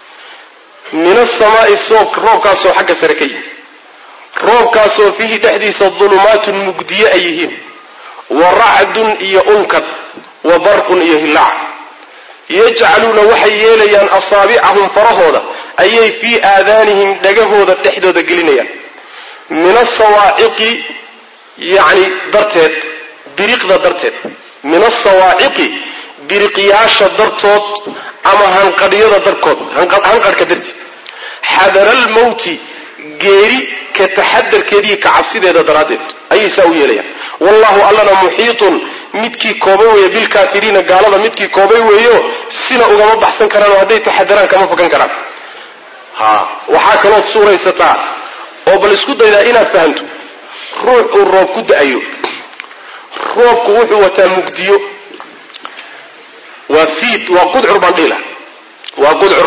Speaker 1: min asamaa'i soob roobkaasoo xagga sare ka yimi roobkaasoo fiihi dhexdiisa dulumaatun mugdiye ay yihiin wa racdun iyo unkad wa barqun iyo hilaac yajcaluuna waxay yeelayaan asaabicahum farahooda ayay fii aadaanihim dhagahooda dhexdooda gelinayaan min asawaaciqi yacni darteed biriqda darteed min asawaaciqi biriqyaasha dartood ama hanqadhyada darkood hanqadhka darti xadara almawti geeri ka taxadarkeediiyo ka cabsideeda daraaddeed ayay saa u yeelayaan wallahu allana muxiitun midkii koobay weeye bilkaafiriina gaalada midkii koobay weeyo sina ugama baxsan karaan oo hadday taxadaraan kama fakan karaan ha waxaa kalood suuraysataa oo bal isku daydaa inaad fahanto ruux uu roob ku da-ayo roobku wuxuu wataa mugdiyo waa fiid waa qudcur baan dhihi laha waa qudcur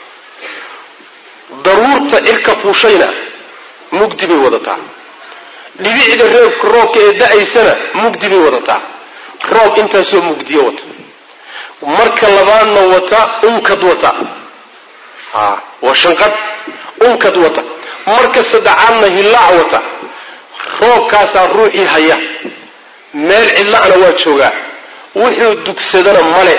Speaker 1: daruurta cirka fuushayna mugdi bay wadataa dhibicda reebka roobka ee da-aysana mugdi bay wadataa roob intaasoo mugdiyo wata marka labaadna wata unkad wata ha waa shanqad unkad wata marka saddexaadna hilaac wata roobkaasaa ruuxii haya meel cidla'na waa joogaa wuxuu dugsadana male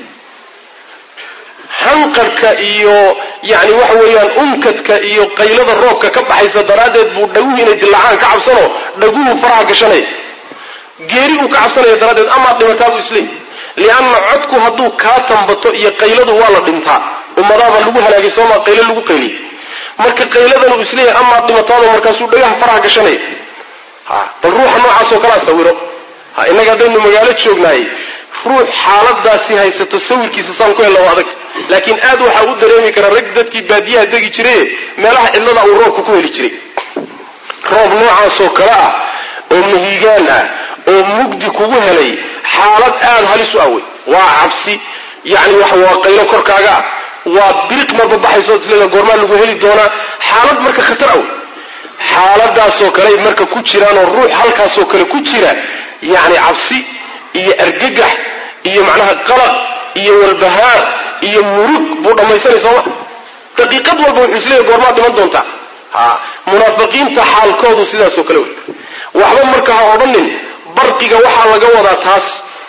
Speaker 1: hanqarka iyo yacni waxa weeyaan unkadka iyo qaylada roobka ka baxaysa daraaddeed buu dhaguhu inay dilaacaan ka cabsanoo dhaguhu faraha gashanaya geeri uu ka cabsanaya daraaddeed amaad dhimataa buu isleeyay lianna codku hadduu kaa tambato iyo qayladu waa la dhintaa ummadaaba lagu halaagay soomaa qaylo lagu qayliyey marka qayladan uu isleeyahay amaad dhimataado markaasuu dhagaha faraha gashanaya ha bal ruuxa noocaasoo kalaa sawiro ha innaga haddaynu magaalo joognaayey ruux xaaladaasi haysato sawirkiisa saan ku helna waa adagta laakiin aad waxaa u dareemi kara rag dadkii baadiyaha degi jiraye meelaha cidlada uu roobka ku heli jiray roob noocaasoo kale ah oo mahiigaan ah oo mugdi kugu helay xaalad aad halis u awey waa cabsi yacni waxa waa qaylo korkaaga ah waa biriq marba baxayso isleeda goormaa lagu heli doonaa xaalad marka khatar awey xaaladaasoo kale marka ku jiraanoo ruux halkaasoo kale ku jira yacni cabsi iyo argagax iyo macnaha qalaq iyo walbahaar iyo murug buu dhammaysanay sooma daqiiqad walba wuxuu isleeyahay goormaad dhiman doontaa ha munaafiqiinta xaalkoodu sidaasoo kale wey waxba marka ha odhanin barqiga waxaa laga wadaa taas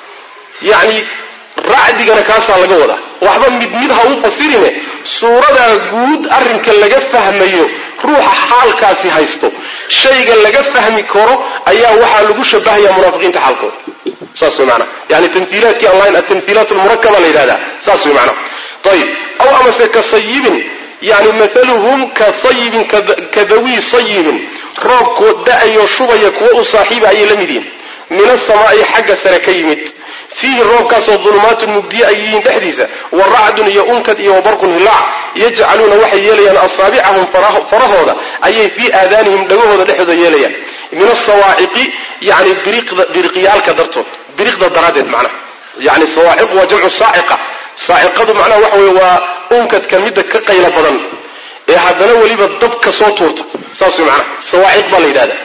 Speaker 1: yacni racdigana kaasaa laga wadaa waxba mid mid ha u fasirine suuradaa guud arrinka laga fahmayo ruuxa xaalkaasi haysto shayga laga fahmi karo ayaa waxaa lagu shabahayaa munaafiqiinta xaalkooda saas way macnaha yani tamhiilaadkii online atamhiilaat almurakaba la yidhahdaa saas way macnaha ayib aw amase ka sayibin yani mathaluhum ka sayibin ka dawii sayibin roobku da-ayo shubaya kuwa u saaxiiba ayay la mid yihiin min asamaa'i xagga sare ka yimid fiihi roobkaasoo dulumaatun mugdiye ay yihiin dhexdiisa wa racdun iyo unkad iyo wabarqun hilaac yajcaluuna waxay yeelayaan asaabicahum farahooda ayay fii aadaanihim dhagahooda dhexdooda yeelayaan min asawaaciqi yani biriqyaalka dartood biriqda daraaddeed macnaha yani sawaaciq waa jamcu saaciqa saaciqadu macnaha waxa weye waa unkadka midda ka qaylo badan ee haddana weliba dabka soo tuurta saas way macnaha sawaaciq baa la yidhahda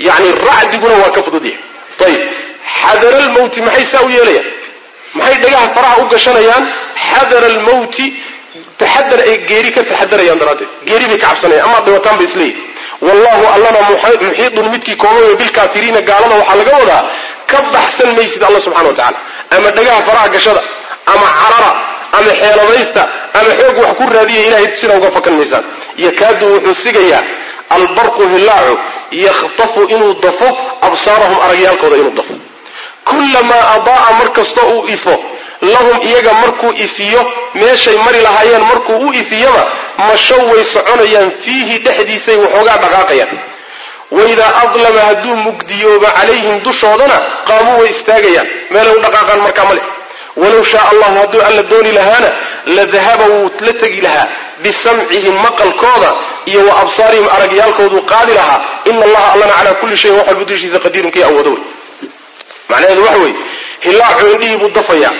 Speaker 1: يعني الرعد يقولون وكفضديه طيب حذر الموت ما حيساوي ليه ما حي دغه فرح او غشنيان حذر الموت تحذر اي غيري كتحذر يا دراتي غيري بك عبسني اما دوتان بيسلي والله الله محيط مدكي كومو بالكافرين قالوا waxa laga wada ka baxsan meeysid Allah subhanahu wa ta'ala ama dagaha faraha gashada ama carara ama xeeladaysta ama xoog wax ku raadiyo ilaahay sida uga fakan miisaan yakaadu wuxuu sigaya albarqu hilaahu yakhtafu inu dafo absaarahum aragyaalkooda inu dafo kullama adaa markasto uu ifo lahum iyaga markuu ifiyo meeshay mari lahaayeen markuu u ifiyaba mashaway soconayaan fiihi dhaxdiisay waxoogaa dhaqaaqayaan wayda adlama haduu mugdiyooba calayhim dushoodana qaamu way istaagayaan meelay u dhaqaaqaan markaa male walaw shaa allah haduu alla dooni lahaana la dhahaba la tagi lahaa bisamcihim maqalkooda iyo wa absaarihim aragyaalkoodu qaadi lahaa inna allaha allana calaa kulli shay waxal budushiisa qadiirun kii awoodo macnaheedu waxa weeye hilaacu indhihii buu dafayaa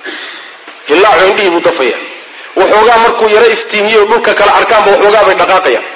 Speaker 1: hilaacu indhihii buu dafayaa waxoogaa markuu yaro iftiimiyo dhulka kala arkaanba waxoogaa bay dhaqaaqayaan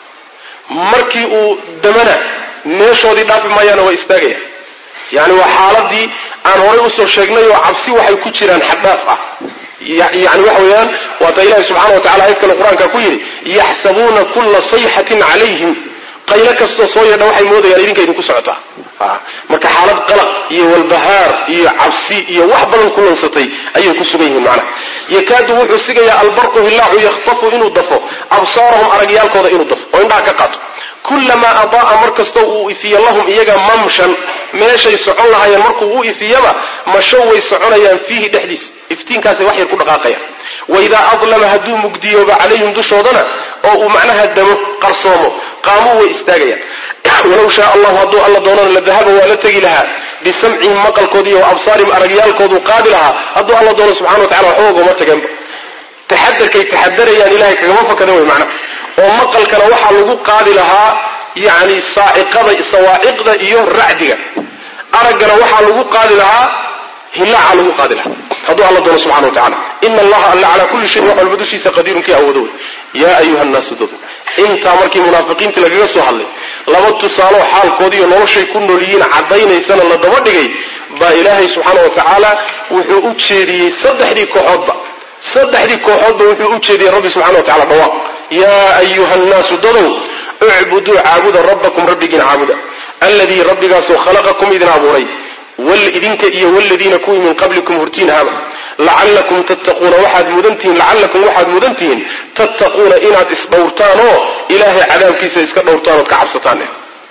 Speaker 1: markii uu damana meeshoodii dhaafi maayaana waa istaagayaan yani waa xaaladii aan horay usoo sheegnay oo cabsi waxay ku jiraan xadhaaf ah yani waxa weeyaan waata ilaahi subxaana wa tacala ayad kale qur-aanka ku yidhi yaxsabuuna kulla sayxatin calayhim qaylo kastoo soo yeedha waxay moodayaan idinka idinku socotaa marka xaalad qalaq iyo walbahaar iyo cabsi iyo wax badan ku lansatay ayay ku sugan yihiin macnaha yakaadu wuxuu sigayaa albarqu hilaacu yakhtafu inuu dafo absaarahum aragyaalkooda inuu dafo oo indhaha ka qaato kullamaa adaa markastoo uu ifiyo lahum iyaga mamshan meeshay socon lahaayeen markuu u ifiyaba mashow way soconayaan fiihi dhexdiis iftiinkaasay wax yar ku dhaqaaqayaan waidaa adlama hadduu mugdiyooba calayhim dushoodana oo uu macnaha damo qarsoomo qaamuu way istaagayaan walaw shaa allahu hadduu alla doonana la dahaba waa la tegi lahaa bisamcihim maqalkoodii wa absaarihim aragyaalkoodu qaadi lahaa hadduu alla doono subxana wa tacala waxba ugama tageenba taxadarkay taxadarayaan ilahay kagama fakadan way macnaha oo maqalkana waxaa lagu qaadi lahaa yani saaciqada sawaaciqda iyo racdiga araggana waxaa lagu qaadi lahaa hilaaca lagu qaadi lahaa hadduu alla doono subxana wa tacala ina allaha alla calaa kulli shayin wax walba dushiisa qadiirun kii awoodo wey yaa ayuha nnaasu dadu intaa markii munaafiqiintii lagaga soo hadlay laba tusaaloo xaalkoodiiyo noloshay ku nool yihiin caddaynaysana la daba dhigay baa ilaahay subxaana wa tacaala wuxuu u jeediyey saddexdii kooxoodba saddexdii kooxoodba wuxuu u jeediyey rabbi subxana wa tacala dhawaaq yaa ayuha nnaasu dadow ucbuduu caabuda rabbakum rabbigiin caabuda alladii rabbigaasoo khalaqakum idin abuuray idinka iyo waladiina kuwii min qablikum hortiin haba lacallakum tattaquuna waxaad mudantihiin lacallakum waxaad mudantihiin tattaquuna inaad isdhowrtaan oo ilaahay cadaabkiisa iska dhowrtaan ood ka cabsataan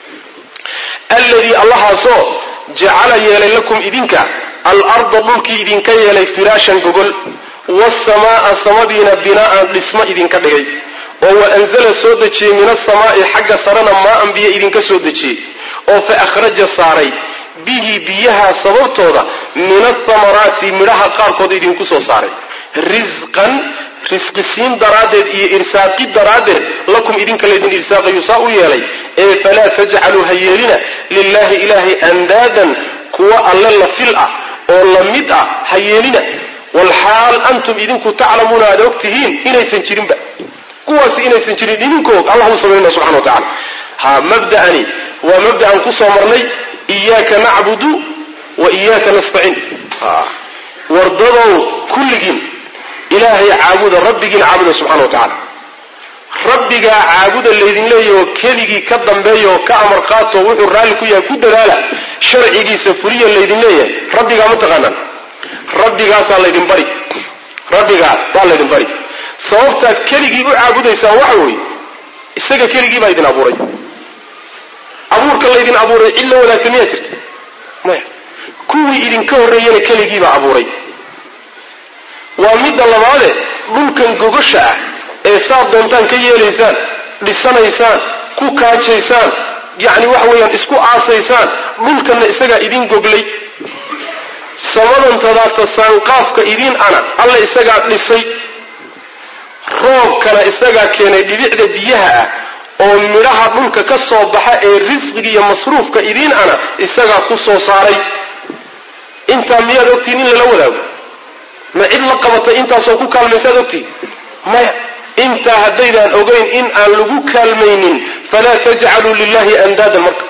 Speaker 1: alladii allahaasoo jacala yeelay lakum idinka alarda dhulkii idinka yeelay firaashan gogol waasamaaa samadiina binaa'an dhismo idinka dhigay oo wa anzala soo dejiyey min asamaa'i xagga sarena maa'an biyo idinka soo dejiyey oo fa akhraja saaray bihi biyaha sababtooda min athamaraati midhaha qaarkood idinku soo saaray risqan risqisiin daraaddeed iyo irsaaqi daraaddeed lakum idinka laydin irsaaqayu saa u yeelay ee falaa tajcaluu ha yeelina lilaahi ilaahay andaadan kuwa alle la fil ah oo la mid ah ha yeelina walxaal antum idinku taclamuuna aad og tihiin inaysan jirinba kuwaasi inaysan jirin idinkoog allah uu samaynaya subxana wa tacala ha mabda'ani waa mabda'an ku soo marnay iyaaka nacbudu wa iyaaka nastaciin wardadow kulligiin ilaahay caabuda rabbigiin caabuda subxana wa tacala rabbigaa caabuda laydin leeyaho keligii ka dambeeya oo ka amar qaato wuxuu raalli ku yahay ku dadaala sharcigiisa fuliya laydin leeyahay rabbigaa ma taqaanaan rabbigaasaa laydin bari rabbigaa baa laydin bari sababtaad keligii u caabudaysaan waxa weeye isaga keligii baa idin abuuray abuurka laydin abuuray cid la wadaagta miyaa jirta maya kuwii idinka horreeyana keligii baa abuuray waa midda labaade dhulkan gogosha ah ee saad doontaan ka yeelaysaan dhisanaysaan ku kaajaysaan yacni waxa weeyaan isku aasaysaan dhulkanna isagaa idin goglay samadantadaata saanqaafka idiin ana alla isagaa dhisay roobkana isagaa keenay dhibicda biyaha ah oo midhaha dhulka ka soo baxa ee risqiga iyo masruufka idiin ana isagaa ku soo saaray intaa miyaad ogtihiin in lala wadaago ma cid la qabatay intaasoo ku kaalmaysaad ogtihiin maya intaa haddaydaan ogayn in aan lagu kaalmaynin falaa tajcaluu lilahi andaadan marka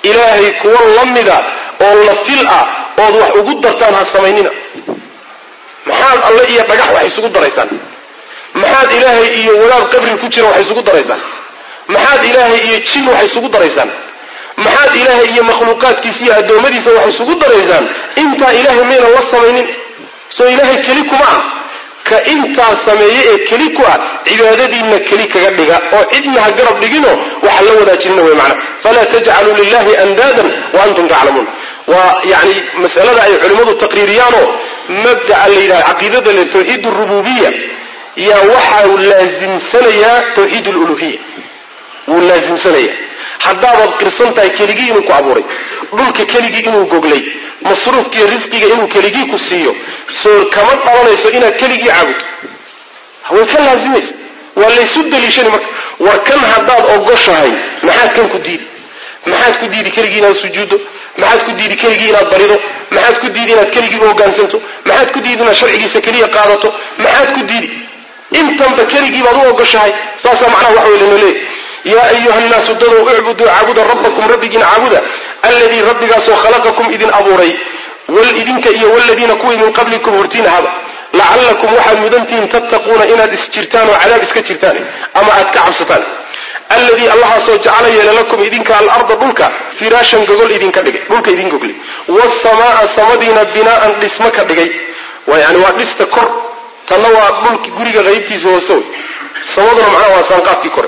Speaker 1: ilaahay kuwa lamida oo la fil ah oo wax ugu dartaan ha samaynina maxaad alle iyo dhagax wax isugu daraysaan maxaad ilaahay iyo walaal qabri ku jira wax isugu daraysaan maxaad ilaahay iyo jin wax isugu daraysaan maxaad ilaahay iyo makhluuqaadkiisa iyo adoomadiisa wax isugu daraysaan inta ilaahay meena la samaynin soo ilaahay kali kuma ka inta sameeyay ee kali ku ah cibaadadiina kali kaga dhiga oo cidna ha garab dhigino wax la wadaajinna way macna fala taj'alu lillahi andadan wa antum ta'lamun wa yani mas'alada ay culimadu taqriiriyaan mabda al-ila aqeedada tawhid ar-rububiyya ya waxa laazimsanaya tawhid al-uluhiyya wa laazimsanaya hadaba qirsantaay keligii inuu ku abuuray dhulka keligii inuu goglay masruufkii risqiga inuu keligii ku siiyo soo kama dhalanayso inaad keligii caabudto way ka laazimaysa wala isu daliishan marka war kan hadaad ogoshahay maxaad kan ku diidi maxaad ku diidi keligii inaad sujuudo maxaad ku diidi keligii inaad barido maxaad ku diidi inaad keligii hoggaansanto maxaad ku diidi inaad sharcigiisa kaliya qaadato maxaad ku diidi intanba keligii baad u ogoshahay saasa macnaha waxa weeye leeyahay يا أيها الناس ادعوا اعبدوا عبدا ربكم ربكم عبدا الذي ربك سو خلقكم إذن أبوري والإذنك إيا والذين كوي من قبلكم هرتين هذا لعلكم واحد مدنتين تتقون إنا دسجرتان وعذاب اسكجرتان أما أتكعب ستان الذي الله سو جعل لكم إذنك الأرض بلك فراشا قول إذنك بلك إذن قول والسماء سمدين بناء لاسمك بقي ويعني وقلست كر تنوى بلك قريق غيبتي سوى سوي سمدنا معنا وسانقاف كر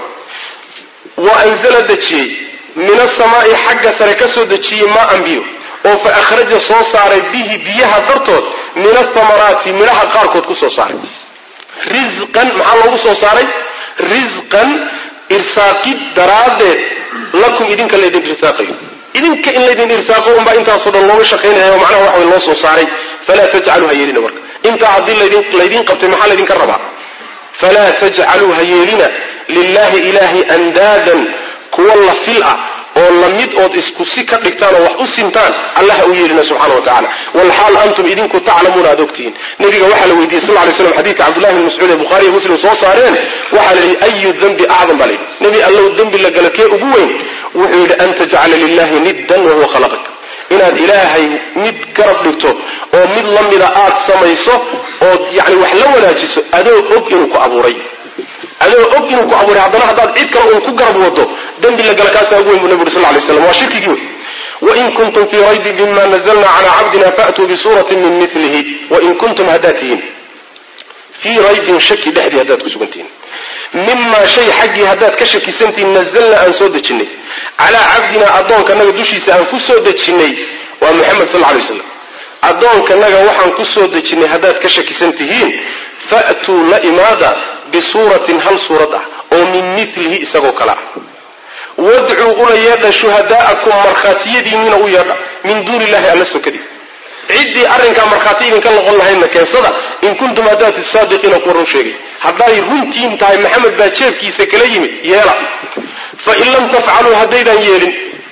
Speaker 1: وأنزل دجي من السماء حق سركسو دجي ما أنبيو وفأخرج صوصار به بيها درتود من الثمرات منها قاركود كسو صار رزقا مع الله صوصار رزقا إرساقي دراد لكم إذنك الذين إرساقي إذنك إن الذين إرساقهم با إنت أصد الله شقين هيو معنى وحوي الله صوصار فلا تجعلوا هيلين ورك إنت عبد الذين قبت محل الذين كربا فلا تجعلوا هيلين لله إلهي أندادا كو الله فلأ oo lamid oo isku si ka dhigtaan oo wax u sintaan Allah uu yeelina subhanahu wa ta'ala wal hal antum idinku ta'lamuuna adogtiin nabiga waxa la weydiiyay sallallahu alayhi wasallam hadith Abdullah ibn Mas'ud ee Bukhari Muslim soo saareen waxa la yiri ayu dhanbi a'zam bali nabi Allah dhanbi la galakee ugu weyn wuxuu yiri anta ja'ala lillahi niddan wa huwa khalaqak inaad ilaahay mid garab dhigto oo mid lamida aad samayso oo yaani wax la wanaajiso adoo og inuu ku abuuray adoo og inuu ku abuuray hadana hadaad cid kale uu ku garab wado dambi la galakaas ugu weyn nabi sallallahu alayhi wasallam waa shirkigi wa in kuntum fi rayb mimma nazalna ala abdina fa'tu bi suratin min mithlihi wa in kuntum hadatihin fi rayb shakki dhadi hadaad ku sugantiin mimma shay xaqi hadaad ka shakisantiin nazalna an soo dajinay ala abdina adoonka naga dushiisa aan ku soo dajinay waa muhammad sallallahu alayhi wasallam adoonka naga waxaan ku soo dajinay hadaad ka shakisantiin fa'tu la imada bi suratin hal surada oo min mithlihi isagoo kala وادعوا أولياء شهداءكم مرخاتيين من أولياء من دون الله ألا سكدي عدي أرنك مرخاتيين كان الله الله إنك يصدى إن كنتم هدات الصادقين وقروا شيء حباي رنتين تاي محمد باتشير كي سكليم يلا فإن لم تفعلوا هديدا يلين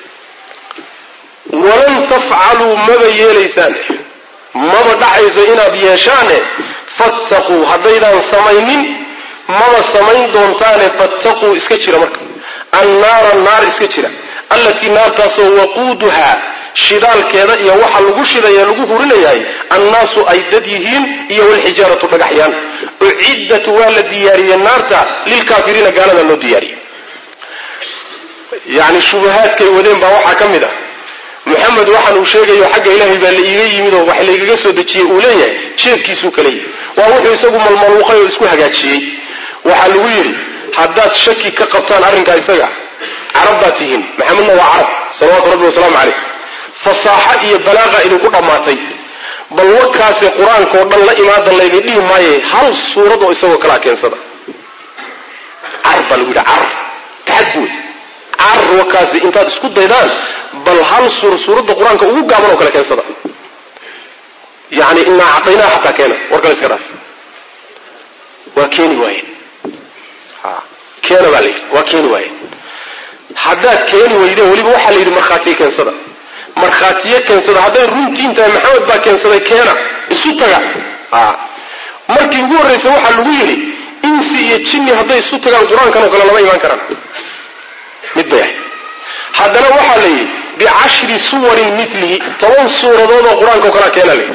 Speaker 1: ولن تفعلوا ماذا يليسان ماذا دعي زينا بيشانه فاتقوا هديدا سمينين ماذا سمين دونتان فاتقوا اسكتشير مركب النار النار اسكتشرا التي نار تاسو وقودها شدال كذا يا waxa lagu shidaya lagu hurinayay الناس ay dadyihiin iyo wal hijaaratu dhagaxyaan uiddat wala diyaariya naarta lil kaafiriina gaalada loo diyaariyo yaani shubahaadkay wadeen baa waxa kamida Muhammad waxaan uu sheegayo xagga Ilaahay baa la iiga yimid oo wax la iiga soo dajiyay uu leeyahay sheekhiisu kale waa wuxuu isagu malmaluuqay oo isku hagaajiyay waxa lagu yiri haddaad shaki ka qabtaan arrinka isaga carabatihin maxamedna waa carab salawaatu rabbi wasalaamu calayh fasaaxa iyo balaaqa idinku dhammaatay bal wakaasi qur-aanka oo dhan la imaada layga dhihi maaye hal suurad oo isagoo kala keensada carab baa lagu yidhi carab taxadduy carab wakaasi intaad isku daydaan bal hal suur suuradda qur-aanka ugu gaaban oo kala keensada yacni inaa cataynaa xataa keena war kale iska dhaaf waa keeni waayeen keena baa leeyahay waa keeni waaye haddaad keeni weydeen waliba waxa la yiri markhaatiye keensada markhaatiye keensada hadday runtii inta maxamed baa keensaday keena isu taga ah markii ugu horeysay waxa lagu yiri insi iyo jinni hadday isu tagaan quraankan oo kale lama iman karaan mid bay haddana waxa la yiri بعشر سور مثله طبعا سورة دون القرآن كوكرا كينا لي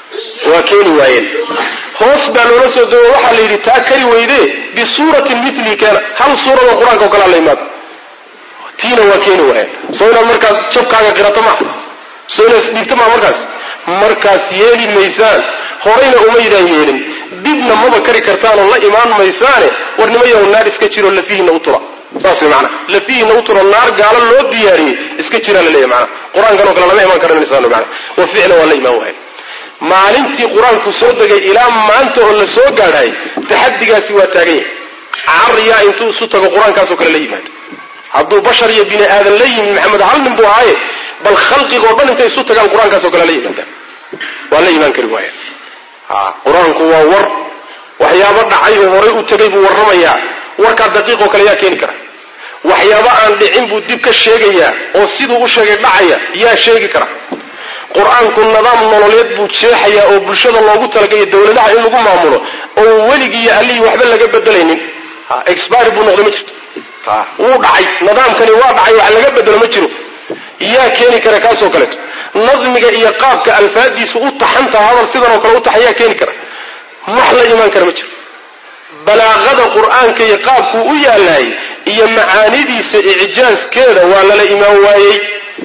Speaker 1: وكيني وين هوس بالورس دو waxa la yiri taa kari weyde bi surati mithli kana hal surada quraanka kala leeyahay tiina waa keeni waayeen soo ina markaas jabkaaga qirato ma soo ina dhigto ma markaas markaas yeeli meysaan horeyna uma yeelin dibna ma kari kartaan oo la iimaan meysaane warnimayo naar iska jiro la fiina u tura saas macna la fiina u tura naar gaala loo diyaariyay iska jira la leeyahay macna quraanka kala lama iimaan karan insaan macna wa ficla wala iimaan waayeen maalintii quraanku soo dagay ilaa maanta oo la soo gaaray taxadigaasi waa taagay ariya intuu soo tago quraankaas oo kala la yimaado hadduu bashar iyo bini aadan la yimid maxamed hal nin buu ahaye bal khalqiga oo dhan intay soo tagaan quraankaas oo kala la yimaado waa la iimaan kari waayeen ha quraanku waa war waxyaabo dhacay oo hore u tagay buu warramayaa warka daqiiqo kale yaa keeni kara waxyaabo aan dhicin buu dib ka sheegayaa oo siduu u sheegay dhacaya yaa sheegi kara quraanku nidaam nololeed buu jeexaya oo bulshada loogu talagalay dawladaha in lagu maamulo oo weligii ali waxba laga bedelaynin ha expire buu noqday ma jirto ha uu dhacay nidaamkani waa dhacay wax laga bedelo ma jiro yaa keeni kara kaas oo kale nadmiga iyo qaabka alfaadiisu u taxanta hadal sidan oo kale u taxaya keeni kara wax la iimaan kara ma jiro balaaqada quraanka iyo qaabku u yaalay iyo macaanidiisa ijaazkeeda waa la iimaan waayay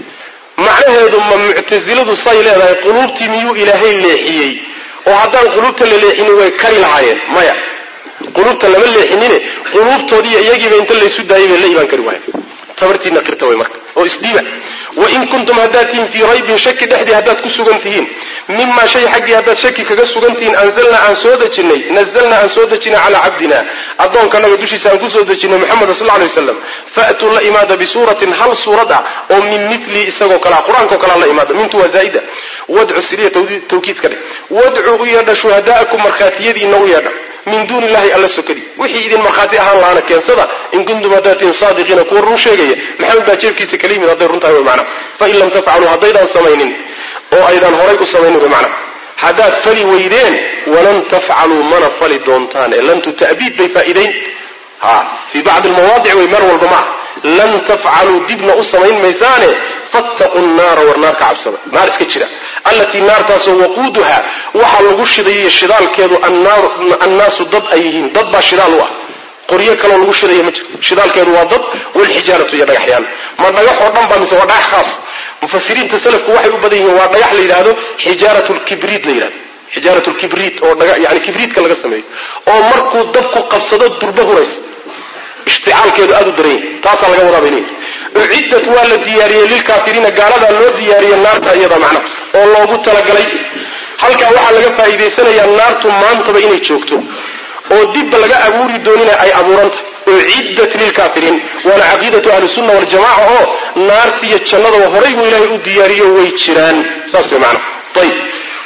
Speaker 1: macnaheedu ma mu'taziladu say leedahay quluubtii miyuu ilaahay leexiyay oo haddaan quluubta la leexin way kari lahaayeen maya quluubta lama leexinine quluubtoodii iyagiiba inta la isu daayay la iimaan kari waayeen tabartiina qirta way marka oo isdiiba wa in kuntum hadatin fi raybin shakki dhahdi hadad ku sugantihiin mimma shay xaqi hadad shakki kaga sugantihiin anzalna an soo dajinay nazalna an soo dajinay ala abdina adoonka naga dushiisa aan ku soo dajinay muhammad sallallahu alayhi wasallam fa'tu la imada bi suratin hal surada oo min mithli isagoo kala quraanka kala la imada mintu wa zaida wad'u siriya tawkid kale wad'u yada shuhadaakum markhatiyadiina u yada min duun illahi alla sukadi wixii idin markhaati ahaan laana keensada in kuntum hadatin saadiqina ku run sheegaya maxamed baa jeebkiisa kaliimid haday runtahay way macna fa in lam taf'alu hadaydan samaynin oo aydan horay u samaynin way macna hadaad fali weydeen walan taf'alu mana fali doontaan lan tuta'bid bay faa'idayn ha fi ba'd al-mawadi' way mar walba ma lan taf'alu dibna u samayn maysaane fattaqu an-nar wa an-nar ka'absada naar iska jira allati nartaas waquuduha waxa lagu shiday shidaalkeedu an-nar an-nasu dad ayhiin dad ba shidaal ah qoriyo kale lagu shiday ma jiro shidaalkeedu waa dad wal hijaaratu ya dhagaxyaan ma dhagax oo dhan ba mise waa dhagax khaas mufassiriinta salafku waxay u badan yihiin waa dhagax la yiraahdo hijaaratul kibrit la yiraahdo hijaaratul kibrit oo dhagax yaani kibritka laga sameeyo oo markuu dabku qabsado durba hurays ishticaalkeedu aad u dareey taas laga wadaa beenay uciddat wala diyaariyay lil kaafiriina gaalada loo diyaariyay naarta iyada macna oo loogu talagalay halka waxa laga faa'iideysanayaa naartu maantaba inay joogto oo dib laga abuuri doonina ay abuuranta uciddat lil kaafiriin wala aqidatu ahli sunnah wal jamaa oo naarti iyo jannada horay uu ilaahay u diyaariyo way jiraan saas way macna tayib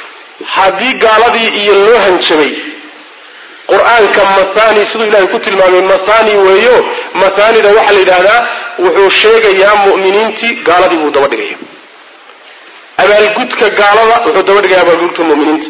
Speaker 1: hadii gaaladii iyo loo hanjabay quraanka mathani sidoo ilaahay ku tilmaamay mathani weeyo mathanida waxa la yiraahdaa wuxuu sheegayaa mu'miniintii gaaladii buu daba dhigay abaalgudka gaalada wuxuu daba dhigay abaalgudka mu'miniinta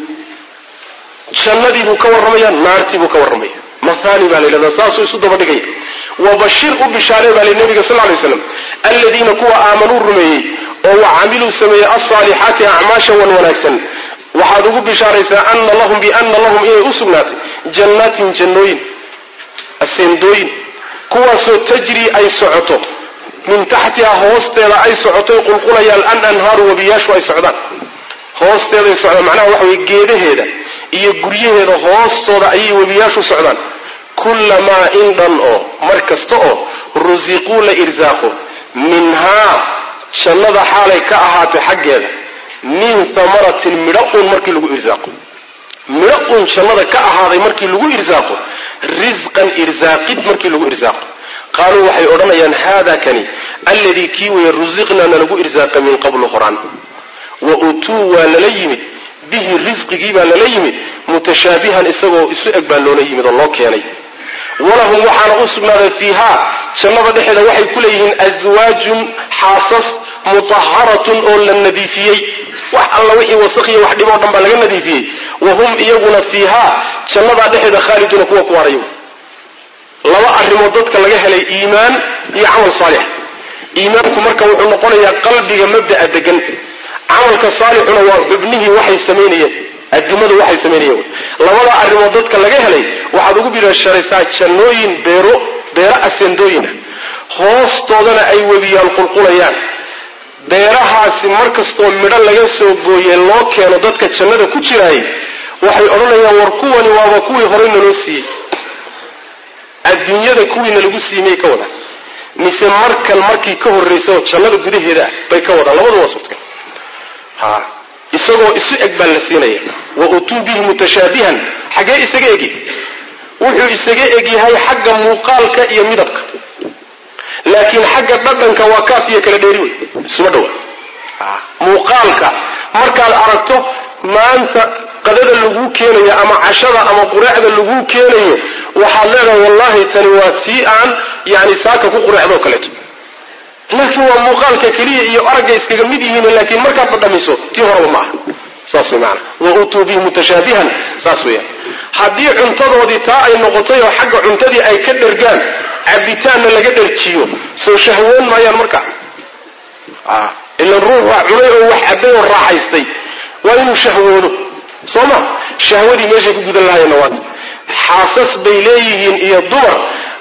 Speaker 1: jannadii buu ka warramayaa naartii buu ka warramayaa mathani baa la yiraahdaa saasuu isu daba dhigay wa bashir u bishaare baa nabiga sallallahu alayhi wasallam alladina kuwa aamanu rumeeyay oo wa'amilu sameeyay as-salihati a'maasha wa wanaagsan waxaad ugu bishaaraysaa anna lahum bi anna lahum inay u sugnaatay jannatin jannooyin asendooyin kuwaasoo tajri ay socoto min taxtiha hoosteeda ay socoto qulqulayaan an anhaaru wabiyaashu ay socdaan hoosteeda ay socdaan macnaha waxa weeye geedaheeda iyo guryaheeda hoostooda ayay wabiyaashu socdaan kullamaa indan oo mar kasta oo rusiquu la irsaaqo minhaa jannada xaalay ka ahaatay xaggeeda min thamaratin midhaqun markii lagu irsaaqo midhaqun jannada ka ahaaday markii lagu irsaaqo rizqan irsaaqid markii lagu irsaaqo qaaluu waxay odhanayaan hada kani alladhi kiwa ruziqna lagu irsaaqo min qablu quran wa utuu wa lala yimid bihi rizqigi baa lala yimid mutashaabihan isagoo isu eg baa loola yimid oo loo keenay walahum waxaana u sugnaaday fiiha jannada dhexdeeda waxay ku leeyihiin azwaajun xaasas mutahharatun oo la nadiifiyey wax alla wixii wasakhiyo wax dhiboo dhan baa laga nadiifiyey wahum iyaguna fiiha jannada dhexdeeda khaaliduna kuwa ku warayo laba arrimood dadka laga helay iimaan iyo camal saalix iimaanku marka wuxuu noqonayaa qalbiga mabda'a degan camalka saalixuna waa xubnihii waxay samaynayeen adimadu waxay samaynayeen labada arrimood dadka laga helay waxaad ugu bilaasharaysaa jannooyin beero beero asendooyina hoostoodana ay webiyaan qulqulayaan beerahaasi markastoo midho laga soo gooye loo keeno dadka jannada ku jiraay waxay odhanayaan war kuwani waaba kuwii horey naloo siiyey adduunyada kuwiina lagu siimay ka wada mise markan markii ka horraysa oo jannada gudaheeda ah bay ka wadaan labadu waa suurtagal ha isagoo isu eg baa la siinaya wa utuu bihi mutashaabihan xagee isaga egi wuxuu isaga eg yahay xagga muuqaalka iyo midabka laakiin xagga dhadhanka waa kaafiya kala dheeri wey isuma dhawa muuqaalka markaad aragto maanta qadada lagu keenayo ama cashada ama quraacda lagu keenayo waxaad leedahay wallahi tani waa tii aan yani saaka ku quraacdoo kaleeto laakiin waa muuqaalka keliya iyo aragga iskaga mid yihiin laakiin markaad dhadhamiso tii horeba maaha saas wey maana wa utuu bihi mutashaabihan saas weeyaan haddii cuntadoodii taa ay noqotay oo xagga cuntadii ay ka dhergaan cabitaanna laga dherjiyo soo shahwoon maayaan marka ilan ruux waa cunay oo wax cabbay oo raaxaystay waa inuu shahwoodo soo ma shahwadii meeshay ku gudan lahayeenna waata xaasas bay leeyihiin iyo dumar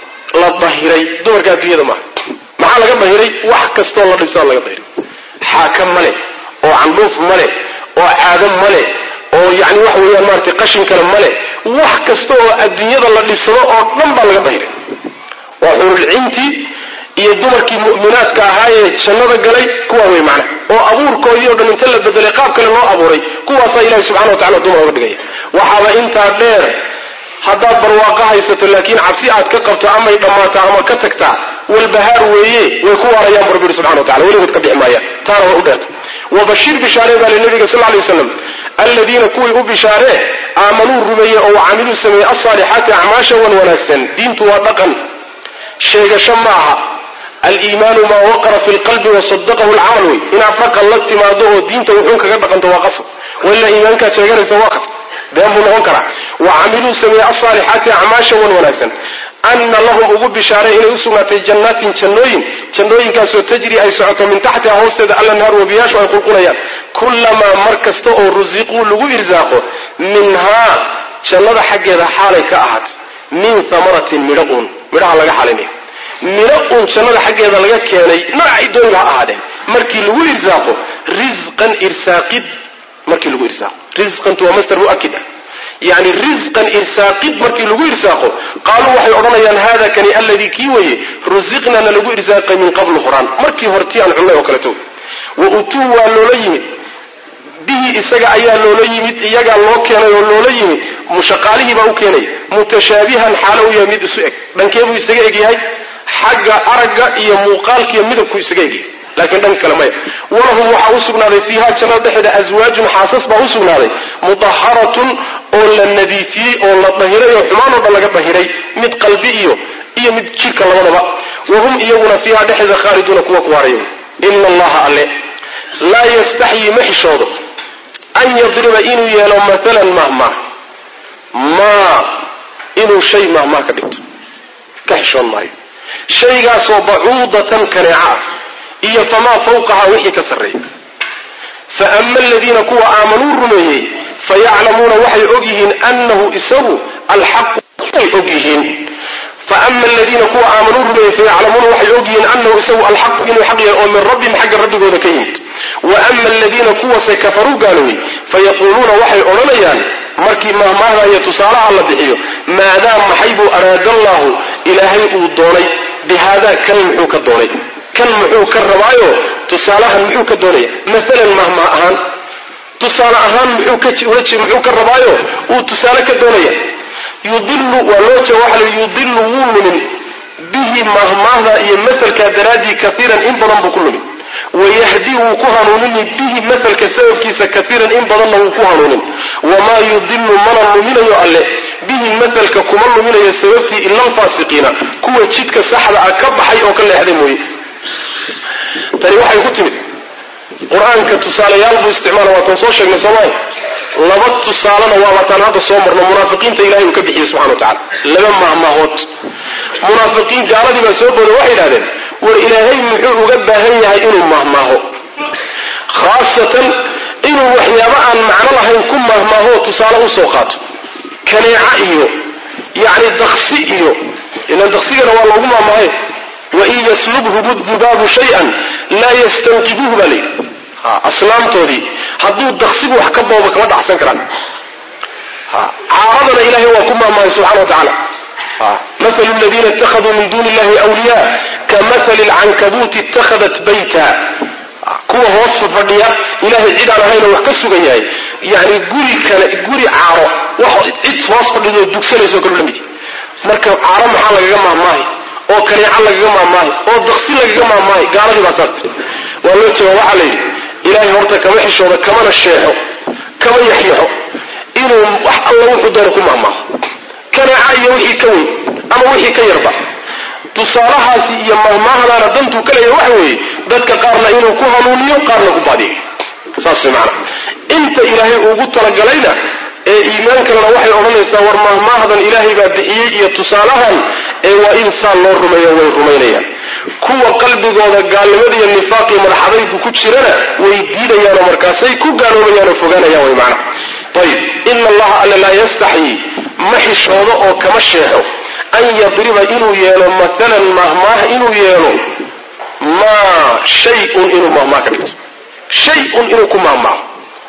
Speaker 1: la dahiray dumarka adduunyada maaha maxaa laga dahiray wax kastoo la dhibsada laga dahiray xaaka male oo candhuuf male oo caado male oo yani waxa weeyaan maaragtay qashin kale male wax kasta oo adduunyada la dhibsado oo dhan baa laga dahiray waa xurulcintii iyo dumarkii mu'minaadka ahaayee jannada galay kuwa wey macna oo abuurkoodii oo dhan inta la bedelay qaab kale loo abuuray kuwaasaa ilahi subxana wa tacala dumar uga dhigaya waxaaba intaa dheer haddaad barwaaqo haysato laakiin cabsi aad ka qabto amay dhammaataa ama ka tagtaa walbahaar weeye way ku waarayaan bu rabbi yihi subxana wa tacala weligood ka bixi maayaan taana waa u dheerta wabashir bishaaree baa linabiga sal lay waslam aladiina kuwii u bishaaree aamanuu rumeeyey oo camiluu sameeyey alsaalixaati acmaasha wan wanaagsan diintu waa dhaqan sheegasho ma aha aliimaanu maa waqara fi lqalbi wasadaqahu lcamal wey inaad dhaqan la timaado oo diinta wuxuun kaga dhaqanto waa qasab wailaa iimaankaad sheeganaysa waa qad been buu noqon karaa wa camiluu sameeyey alsaalixaati acmaasha wan wanaagsan ana lahum ugu bishaaray inay u sugnaatay jannaatin jannooyin jannooyinkaasoo tajri ay socoto min taxtiha hoosteeda alanhaar wabiyaashu ay qulqulayaan kullamaa mar kasta oo rusiquu lagu irsaaqo minhaa jannada xaggeeda xaalay ka ahaatay min hamaratin midho uun midhaha laga xalinaya midho uun jannada xaggeeda laga keenay noocay dooniba ha ahaadeen markii lagu irsaaqo risqan irsaaqid markii lagu irsaaqo risqantu waa masdar mu'akid ah yani risqan irsaaqid markii lagu irsaaqo qaaluu waxay odhanayaan hada kani alladii kii weye rusiqnana lagu irsaaqay min qablu horaan markii hortii aan cunnay oo kaleto wa utuu waa loola yimid bihi isaga ayaa loola yimid iyagaa loo keenay oo loola yimid shaqaalihii baa u keenay mutashaabihan xaalo u yahay mid isu eg dhankeebuu isaga eg yahay xagga aragga iyo muuqaalkiiyo midabku isaga eg yahay laakiin dhanka kale maya walahum waxaa u sugnaaday fiiha jannada dhexeeda aswaajun xaasas baa u sugnaaday mudaharatun oo la nadiifiyey oo la dahiray oo xumaan oo dhan laga dahiray mid qalbi iyo iyo mid jidhka labadaba wahum iyaguna fiiha dhexeeda khaaliduuna kuwa ku haarayo ina allaha alle laa yastaxyii ma xishoodo an yadriba inuu yeelo maalan mahmah maa inuu shay mahmah ka dhigto ka xishoon maayo shaygaasoo bacuudatan kaneeca ah iyo famaa fawqaha wixii ka sarreeya faama aladiina kuwa aamanuu rumeeyey fayaclamuuna waxay og yihiin annahu isagu alxaqu ay og yihiin faama aladiina kuwa aamanuu rumeeyey fayaclamuuna waxay og yihiin annahu isagu alxaqu inuu xaq yahay oo min rabbihim xagga rabbigooda ka yimid waama aladiina kuwase kafaruu gaaloobay fayaquuluuna waxay odhanayaan markii mahmaahda iyo tusaalaha la bixiyo maadaa maxay buu araada allaahu ilaahay uu doonay bihaadaa kan muxuu ka doonay kan muxuu ka rabaayo tusaalahan muxuu ka doonaya maalan mahmaa ahaan tusaale ahaan muxuu ka rabaayo uu tusaale ka doonaya yudilu waa loo jawaxla yudilu wuu lumin bihi mahmaahda iyo masalkaa daraaddii kaiiran in badan buu ku lumin wayahdi wuu ku hanuunini bihi masalka sababkiisa kaiiran in badanna wuu ku hanuunin wamaa yudilu mana luminayo alle bihi masalka kuma luminayo sababtii ila alfaasiqiina kuwa jidka saxda ah ka baxay oo ka leexday mooye tani waxay ku timid qur-aanka tusaalayaal buu isticmaala waataan soo sheegnay soomaali laba tusaalena waa waataan hadda soo marno munaafiqiinta ilahay uu ka bixiyey subxana wa tacala laba mahmahood munaafiqiin gaaladii baa soo booda waxay yidhahdeen وإلهي محو قبهن يهي إنه مهماه خاصة إنه وحيابا أن معنى الله يكون مهماه تصاله سوقات كنيعائيه يعني دخسئيه إن الدخسئيه هو الله مهماه وإن يسلبه الذباب شيئا لا يستنقذوه بلي أسلام تودي هدو الدخسئه وحكبه وبكمد أحسن كران عارضنا إلهي وكما الله سبحانه وتعالى مثل الذين اتخذوا من دون الله أولياء كمثل العنكبوت اتخذت بيتا كوه وصف فردية إلهي عيد على هاي وحكسوا جياي يعني قولي كان قولي عارو واحد عيد وصف فردية الدكسين يسوكلوا لمدي مركب عارو محالة جمع ماهي oo kale alla gama maahay oo daqsi la gama maahay gaaladi baa saastay wallo jawaab عليه ilaahay horta kama xishooda kama sheexo kama yaxiixo inuu wax alla wuxuu doono ku maamaaho kana caayo wixii ka weyn ama wixii ka yarba tusaalahaasi iyo maahmaahana dantu kale wax weey dadka qaarna inuu ku hanuuniyo qaarna ku baadiyo saas macna inta ilaahay ugu talagalayna ee iimaankana waxay oranaysaa war maahmaahadan ilaahay baa bixiyay iyo tusaalahan ee waa insaan loo rumeeyo way rumeynayaan kuwa qalbigooda gaalnimada iyo nifaaq iyo marxadaygu ku jirana way diidayaan markaasay ku gaaloobayaan oo fogaanayaan way macna طيب إن الله ألا لا يستحي محشوض أو كما الشيحو أن يضرب إنو يالو مثلا مهماه إنو يالو ما شيء إنو مهماه كبير شيء إنو كمهماه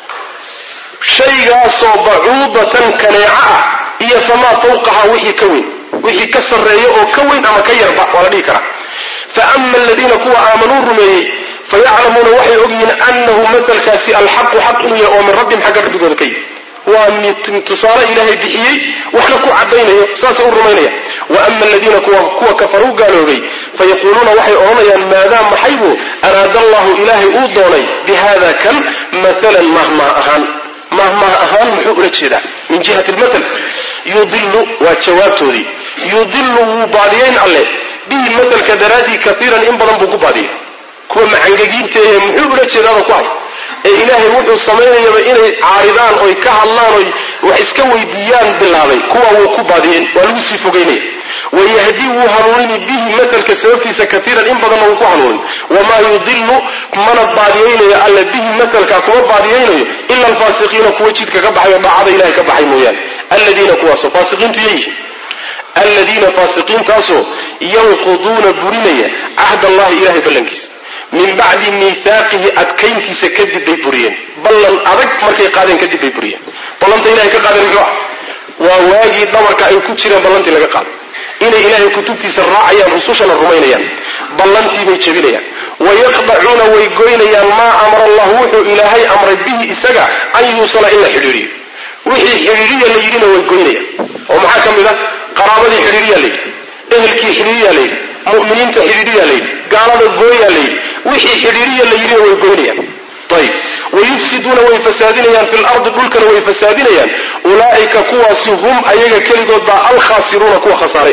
Speaker 1: شيء صبعوضة كنيعة إيا فما فوقها وحي كوين وحي كسر رأيه أو كوين أما كيربع ولا ديكرا فأما الذين كوا آمنوا رمي فيعلمون وحي أبين أنه مثل كاسي الحق حق إنو يأو من ربهم حق ربك ذكي وأن تصار إلهي بحيي وإحنا كوا عبينه ساسا الرمينية وأما الذين كوا, كوا كفروا قالوا بي فيقولون وحي أرميا ماذا محيبه أراد الله إلهي أوضوني بهذا كم مثلا مهما أهان مهما أهان محيو رجدا من جهة المثل يضل واتشواته دي يضل مبادئين عليه به مثل كدرادي كثيرا إنبضا بكو بادئ كوا معنقين تيه محيو رجدا كواي إلهي وحو الصميني إنه عارضان أو كهالان وحسكا ويديان بالله كوا وكو بادئين ولوسي فوقيني ويهديه هنوني به مثل كسببتيس كثيرا إنبضا وكو هنوني وما يضل من البادئين ألا به مثل كاكوا بادئين إلا الفاسقين كوا جيد كبحي وبعض إلهي كبحي مويان الذين كواسوا فاسقين تيجي الذين فاسقين تاسوا ينقضون برينيا عهد الله إلهي بلنكيس من بعد ميثاقه أدكينتي سكدب بيبوريين بلن أدك مركي قادن كدب بيبوريين بلنت إلهي كقادن الجوع وواجي دورك أي كتيرا بلنت لك قاد إن إلهي كتبتي سراعيا رسوشا الرومينيا بلنتي بيتشبينيا ويخضعون ويقوينيا ما أمر الله وحو إلهي أمر به إساقا أن يوصل إلا حريري وحي حريريا ليرين ويقوينيا ومحاكم إذا قرابة حريريا لي أهلكي حريريا لي مؤمنين تحريريا لي قالوا قويا لي وحي حريريا ليرين ويقوينيا طيب ويفسدون ويفسادين في الأرض بلكا ويفسادين أولئك كواسهم أيها كلمة الخاسرون كوا خسارين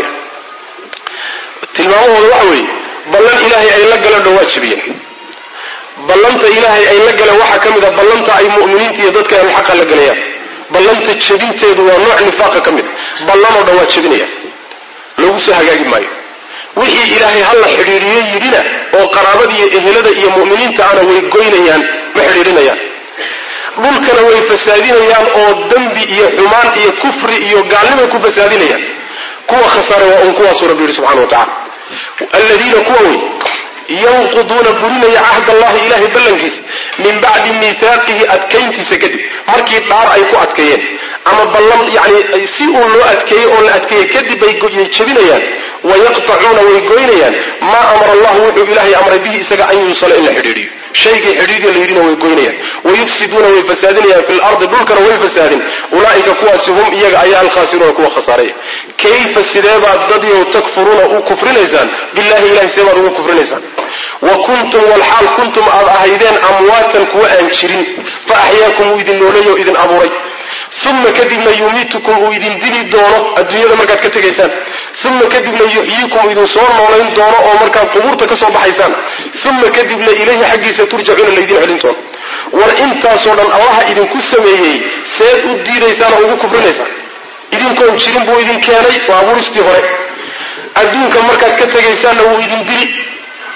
Speaker 1: تلمامه الوحوي بلن إلهي أي لقل الواجبين بلنت إلهي أي لقل وحا كمدا بلنت أي مؤمنين تيددك الحق لقليا بلنت تشبين تيدوا نوع نفاق كمدا بلنوا الواجبين لو سهجاج ماي وحي إلهي هلا حريرية يدينا وقرابدي إهلدا إيا مؤمنين تعالى ويقوينيان محريرينيان بلكنا ويفسادينيان أو الدنب إيا حمان إيا كفر إيا قالما يكون فسادينيان كوا خسارة وأنكوا سورة بيري سبحانه وتعالى الذين كوي ينقضون برينيا عهد الله إلهي بلنكيس من بعد ميثاقه أتكينتي سكتي مركي دار أيكو أتكيين أما بلن يعني سيئوا لو أتكي أو الأتكي كدب يتشبينيان ويقطعون ويقوينيان ما أمر الله وحو إلهي أمر به إساق أن يوصل إلا حريري شيء حريري اللي ويقوينيان ويفسدون ويفسادين في الأرض بلكر ويفسادين أولئك كواسهم إياق أيها الخاسرون كوا خسارية كيف السدابة الضدي وتكفرون وكفرين إيسان بالله إلهي سيبار وكفرين إيسان وكنتم والحال كنتم أهيدين أمواتا كوا أنشرين فأحياكم وإذن نولي وإذن أبوري ثم كذبنا يميتكم وإذن دلي دونه الدنيا مركات كتغيسان ثم كذبنا يحييكم وإذن صور نولين دونه ومركات قبورتك صوب حيسان ثم كذبنا إليه حقي سترجعون الذين علمتون وإنتا صورا الله إذن كسميه سيد أدي ليسان أو كفر ليسان إذن كون شرين بو إذن كاني وأبور استهراء الدنيا مركات كتغيسان وإذن دلي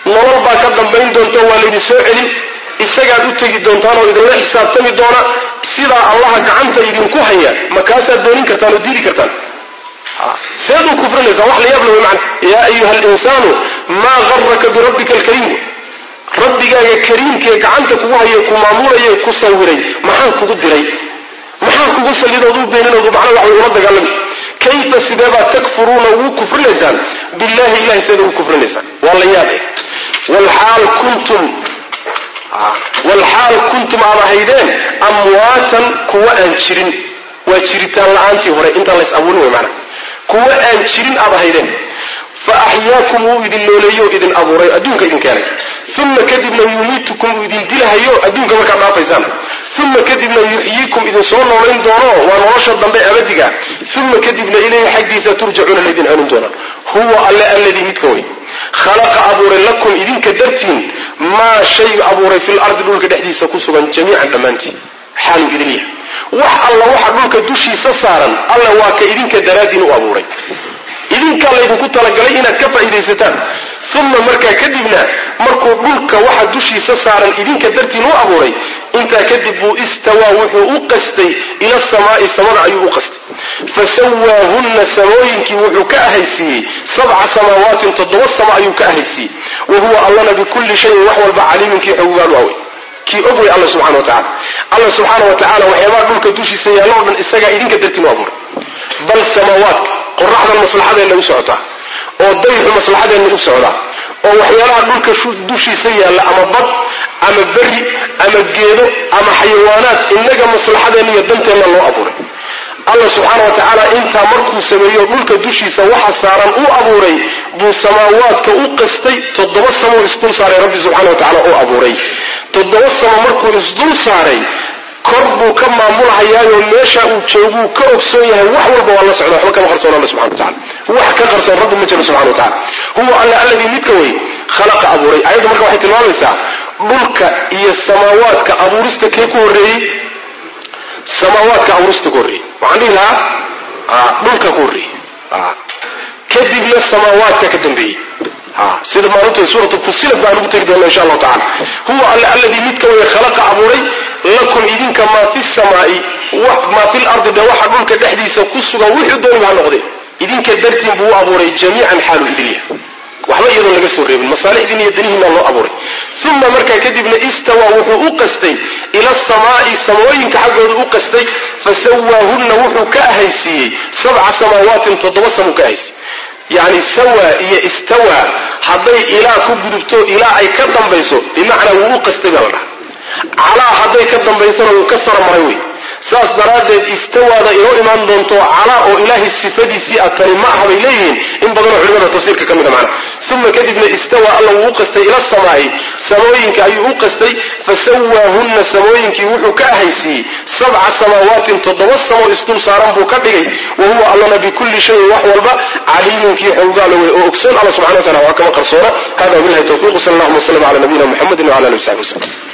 Speaker 1: nolol baa ka dambayn doonta waa laydin soo celin isagaad u tegi doontaan oo idinla xisaabtami doona sidaa allaha gacanta idinku haya makaasaad doonin kartaan oo diidi kartaan seed u kufrinaysaa wax la yaab la wey macna yaa ayuha alinsaanu maa garaka birabbika alkariim rabbigaaga kariimkee gacanta kugu haya ku maamulaya ku sawiray maxaa kugu diray maxaa kugu salidood u beeninoodu macna wax ula dagaalami kayfa sideebaa takfuruuna ugu kufrinaysaan billahi ilahi seed ugu kufrinaysaan waa la yaabay walxaal kuntum walxaal kuntum aad ahaydeen amwaatan kuwa aan jirin waa jiritaan la-aantii hore intaan lays abuurin wey macna kuwa aan jirin aad ahaydeen fa axyaakum wuu idin nooleeyo idin abuuray adduunka idin keenay uma kadibna yumiitukum uu idin dilahayo adduunka markaad dhaafaysaan uma kadibna yuxyiikum idin soo noolayn doono waa nolosha dambe abadiga uma kadibna ilayhi xaggiisa turjacuuna laydin celin doonaa huwa alle alladii midka wey khalaqa abuuray lakum idinka dartiin maa shay abuuray fil ardi dhulka dhexdiisa ku sugan jamiican dhammaantii xaalu idin yahay wax alla waxa dhulka dushiisa saaran alla waa ka idinka daraadiin u abuuray idinkaa laydinku talagalay inaad ka faa'iidaysataan uma markaa kadibna markuu dhulka waxa dushiisa saaran idinka dartiin u abuuray intaa kadib buu istawaa wuxuu u qastay ila samaa'i samada ayuu u qastay fasawaahunna samooyinkii wuxuu ka ahaysiiyey sabca samaawatin toddoba sama ayuu ka ahaysiiyey wa huwa allana bikulli shayin wax walba caliiminkii xogogaal waawey kii og wey alla subxana wa tacala alla subxaana wa tacaala waxyaabaha dhulka dushiisa yaallo o dhan isagaa idinka dartiin u abuuray bal samaawaadka qoraxdan maslaxadeenna u socotaa oo dayxu maslaxadeenna u socdaa oo waxyaalaha dhulka dushiisa yaalla ama bad ama beri ama geedo ama xayawaanaad innaga maslaxadeenna iyo danteenna loo abuuray alla subxaana wa tacaala intaa markuu sameeyo dhulka dushiisa waxa saaran u abuuray buu samaawaadka u qastay toddoba samo isdul saaray rabbi subxana wa tacala u abuuray toddoba samo markuu isdul saaray kor buu ka maamulhayaayoo meesha uu jooguu ka ogsoon yahay wax walba waa la socda waxba kama qarsoon alla subxana wa tacala wax ka qarsoon rabbi ma jiro subxana wa tacala huwa alla alladii midka wey khalaqa abuuray ayaddu marka waxay tilmaamaysaa dhulka iyo samaawaadka abuurista kee ku horreeyey samaawaadka abuurista ku horreeyey waxaan dhihi lahaa dhulka ku horreeyey kadibna samaawaadka ka dambeeyey sida maalinta suuratu fusilat baan ugu tegi doona insha allahu tacala huwa alla alladii midka wey khalaqa abuuray lakum idinka maa fi samaa'i maa fi lardi de waxa dhulka dhexdiisa ku sugan wixii dooniba ha noqdee idinka dartiin buu u abuuray jamiican xaalu idilya waxba iyadoon laga soo reebin masaalixdiin iyo danihiina loo abuuray uma markaa kadibna istawaa wuxuu u qastay ila samaa'i samooyinka xaggooda u qastay fasawaahunna wuxuu ka ahaysiiyey sabca samaawatin toddoba samuu ka ahaysiiyey yacni sawaa iyo istawaa hadday ilaa ku gudubto ilaa ay ka dambayso bimacnaa wuu u qastay baa la dhaha calaa hadday ka dambaysana wuu ka sara maray wey saas daraaddeed istawaada inoo imaan doonto calaa oo ilaahay sifadiisii ah tani ma aha bay leeyihiin in badanoo culimada tafsiirka ka mida macna uma kadibna istawaa alla wuu u qastay ila samaa'i samooyinka ayuu u qastay fasawaahunna samooyinkii wuxuu ka ahaysiiyey sabca samaawatin toddoba samo isdul saaran buu ka dhigay wa huwa allana bikulli shayin wax walba caliiminkii xowgaala wey oo ogsoon alla subxana wa tacala waa kama qarsoona hada billahi tawfiiq sal allahuma wasalam cala nabiyina muxamedin wala alihi wasaxbi wasalam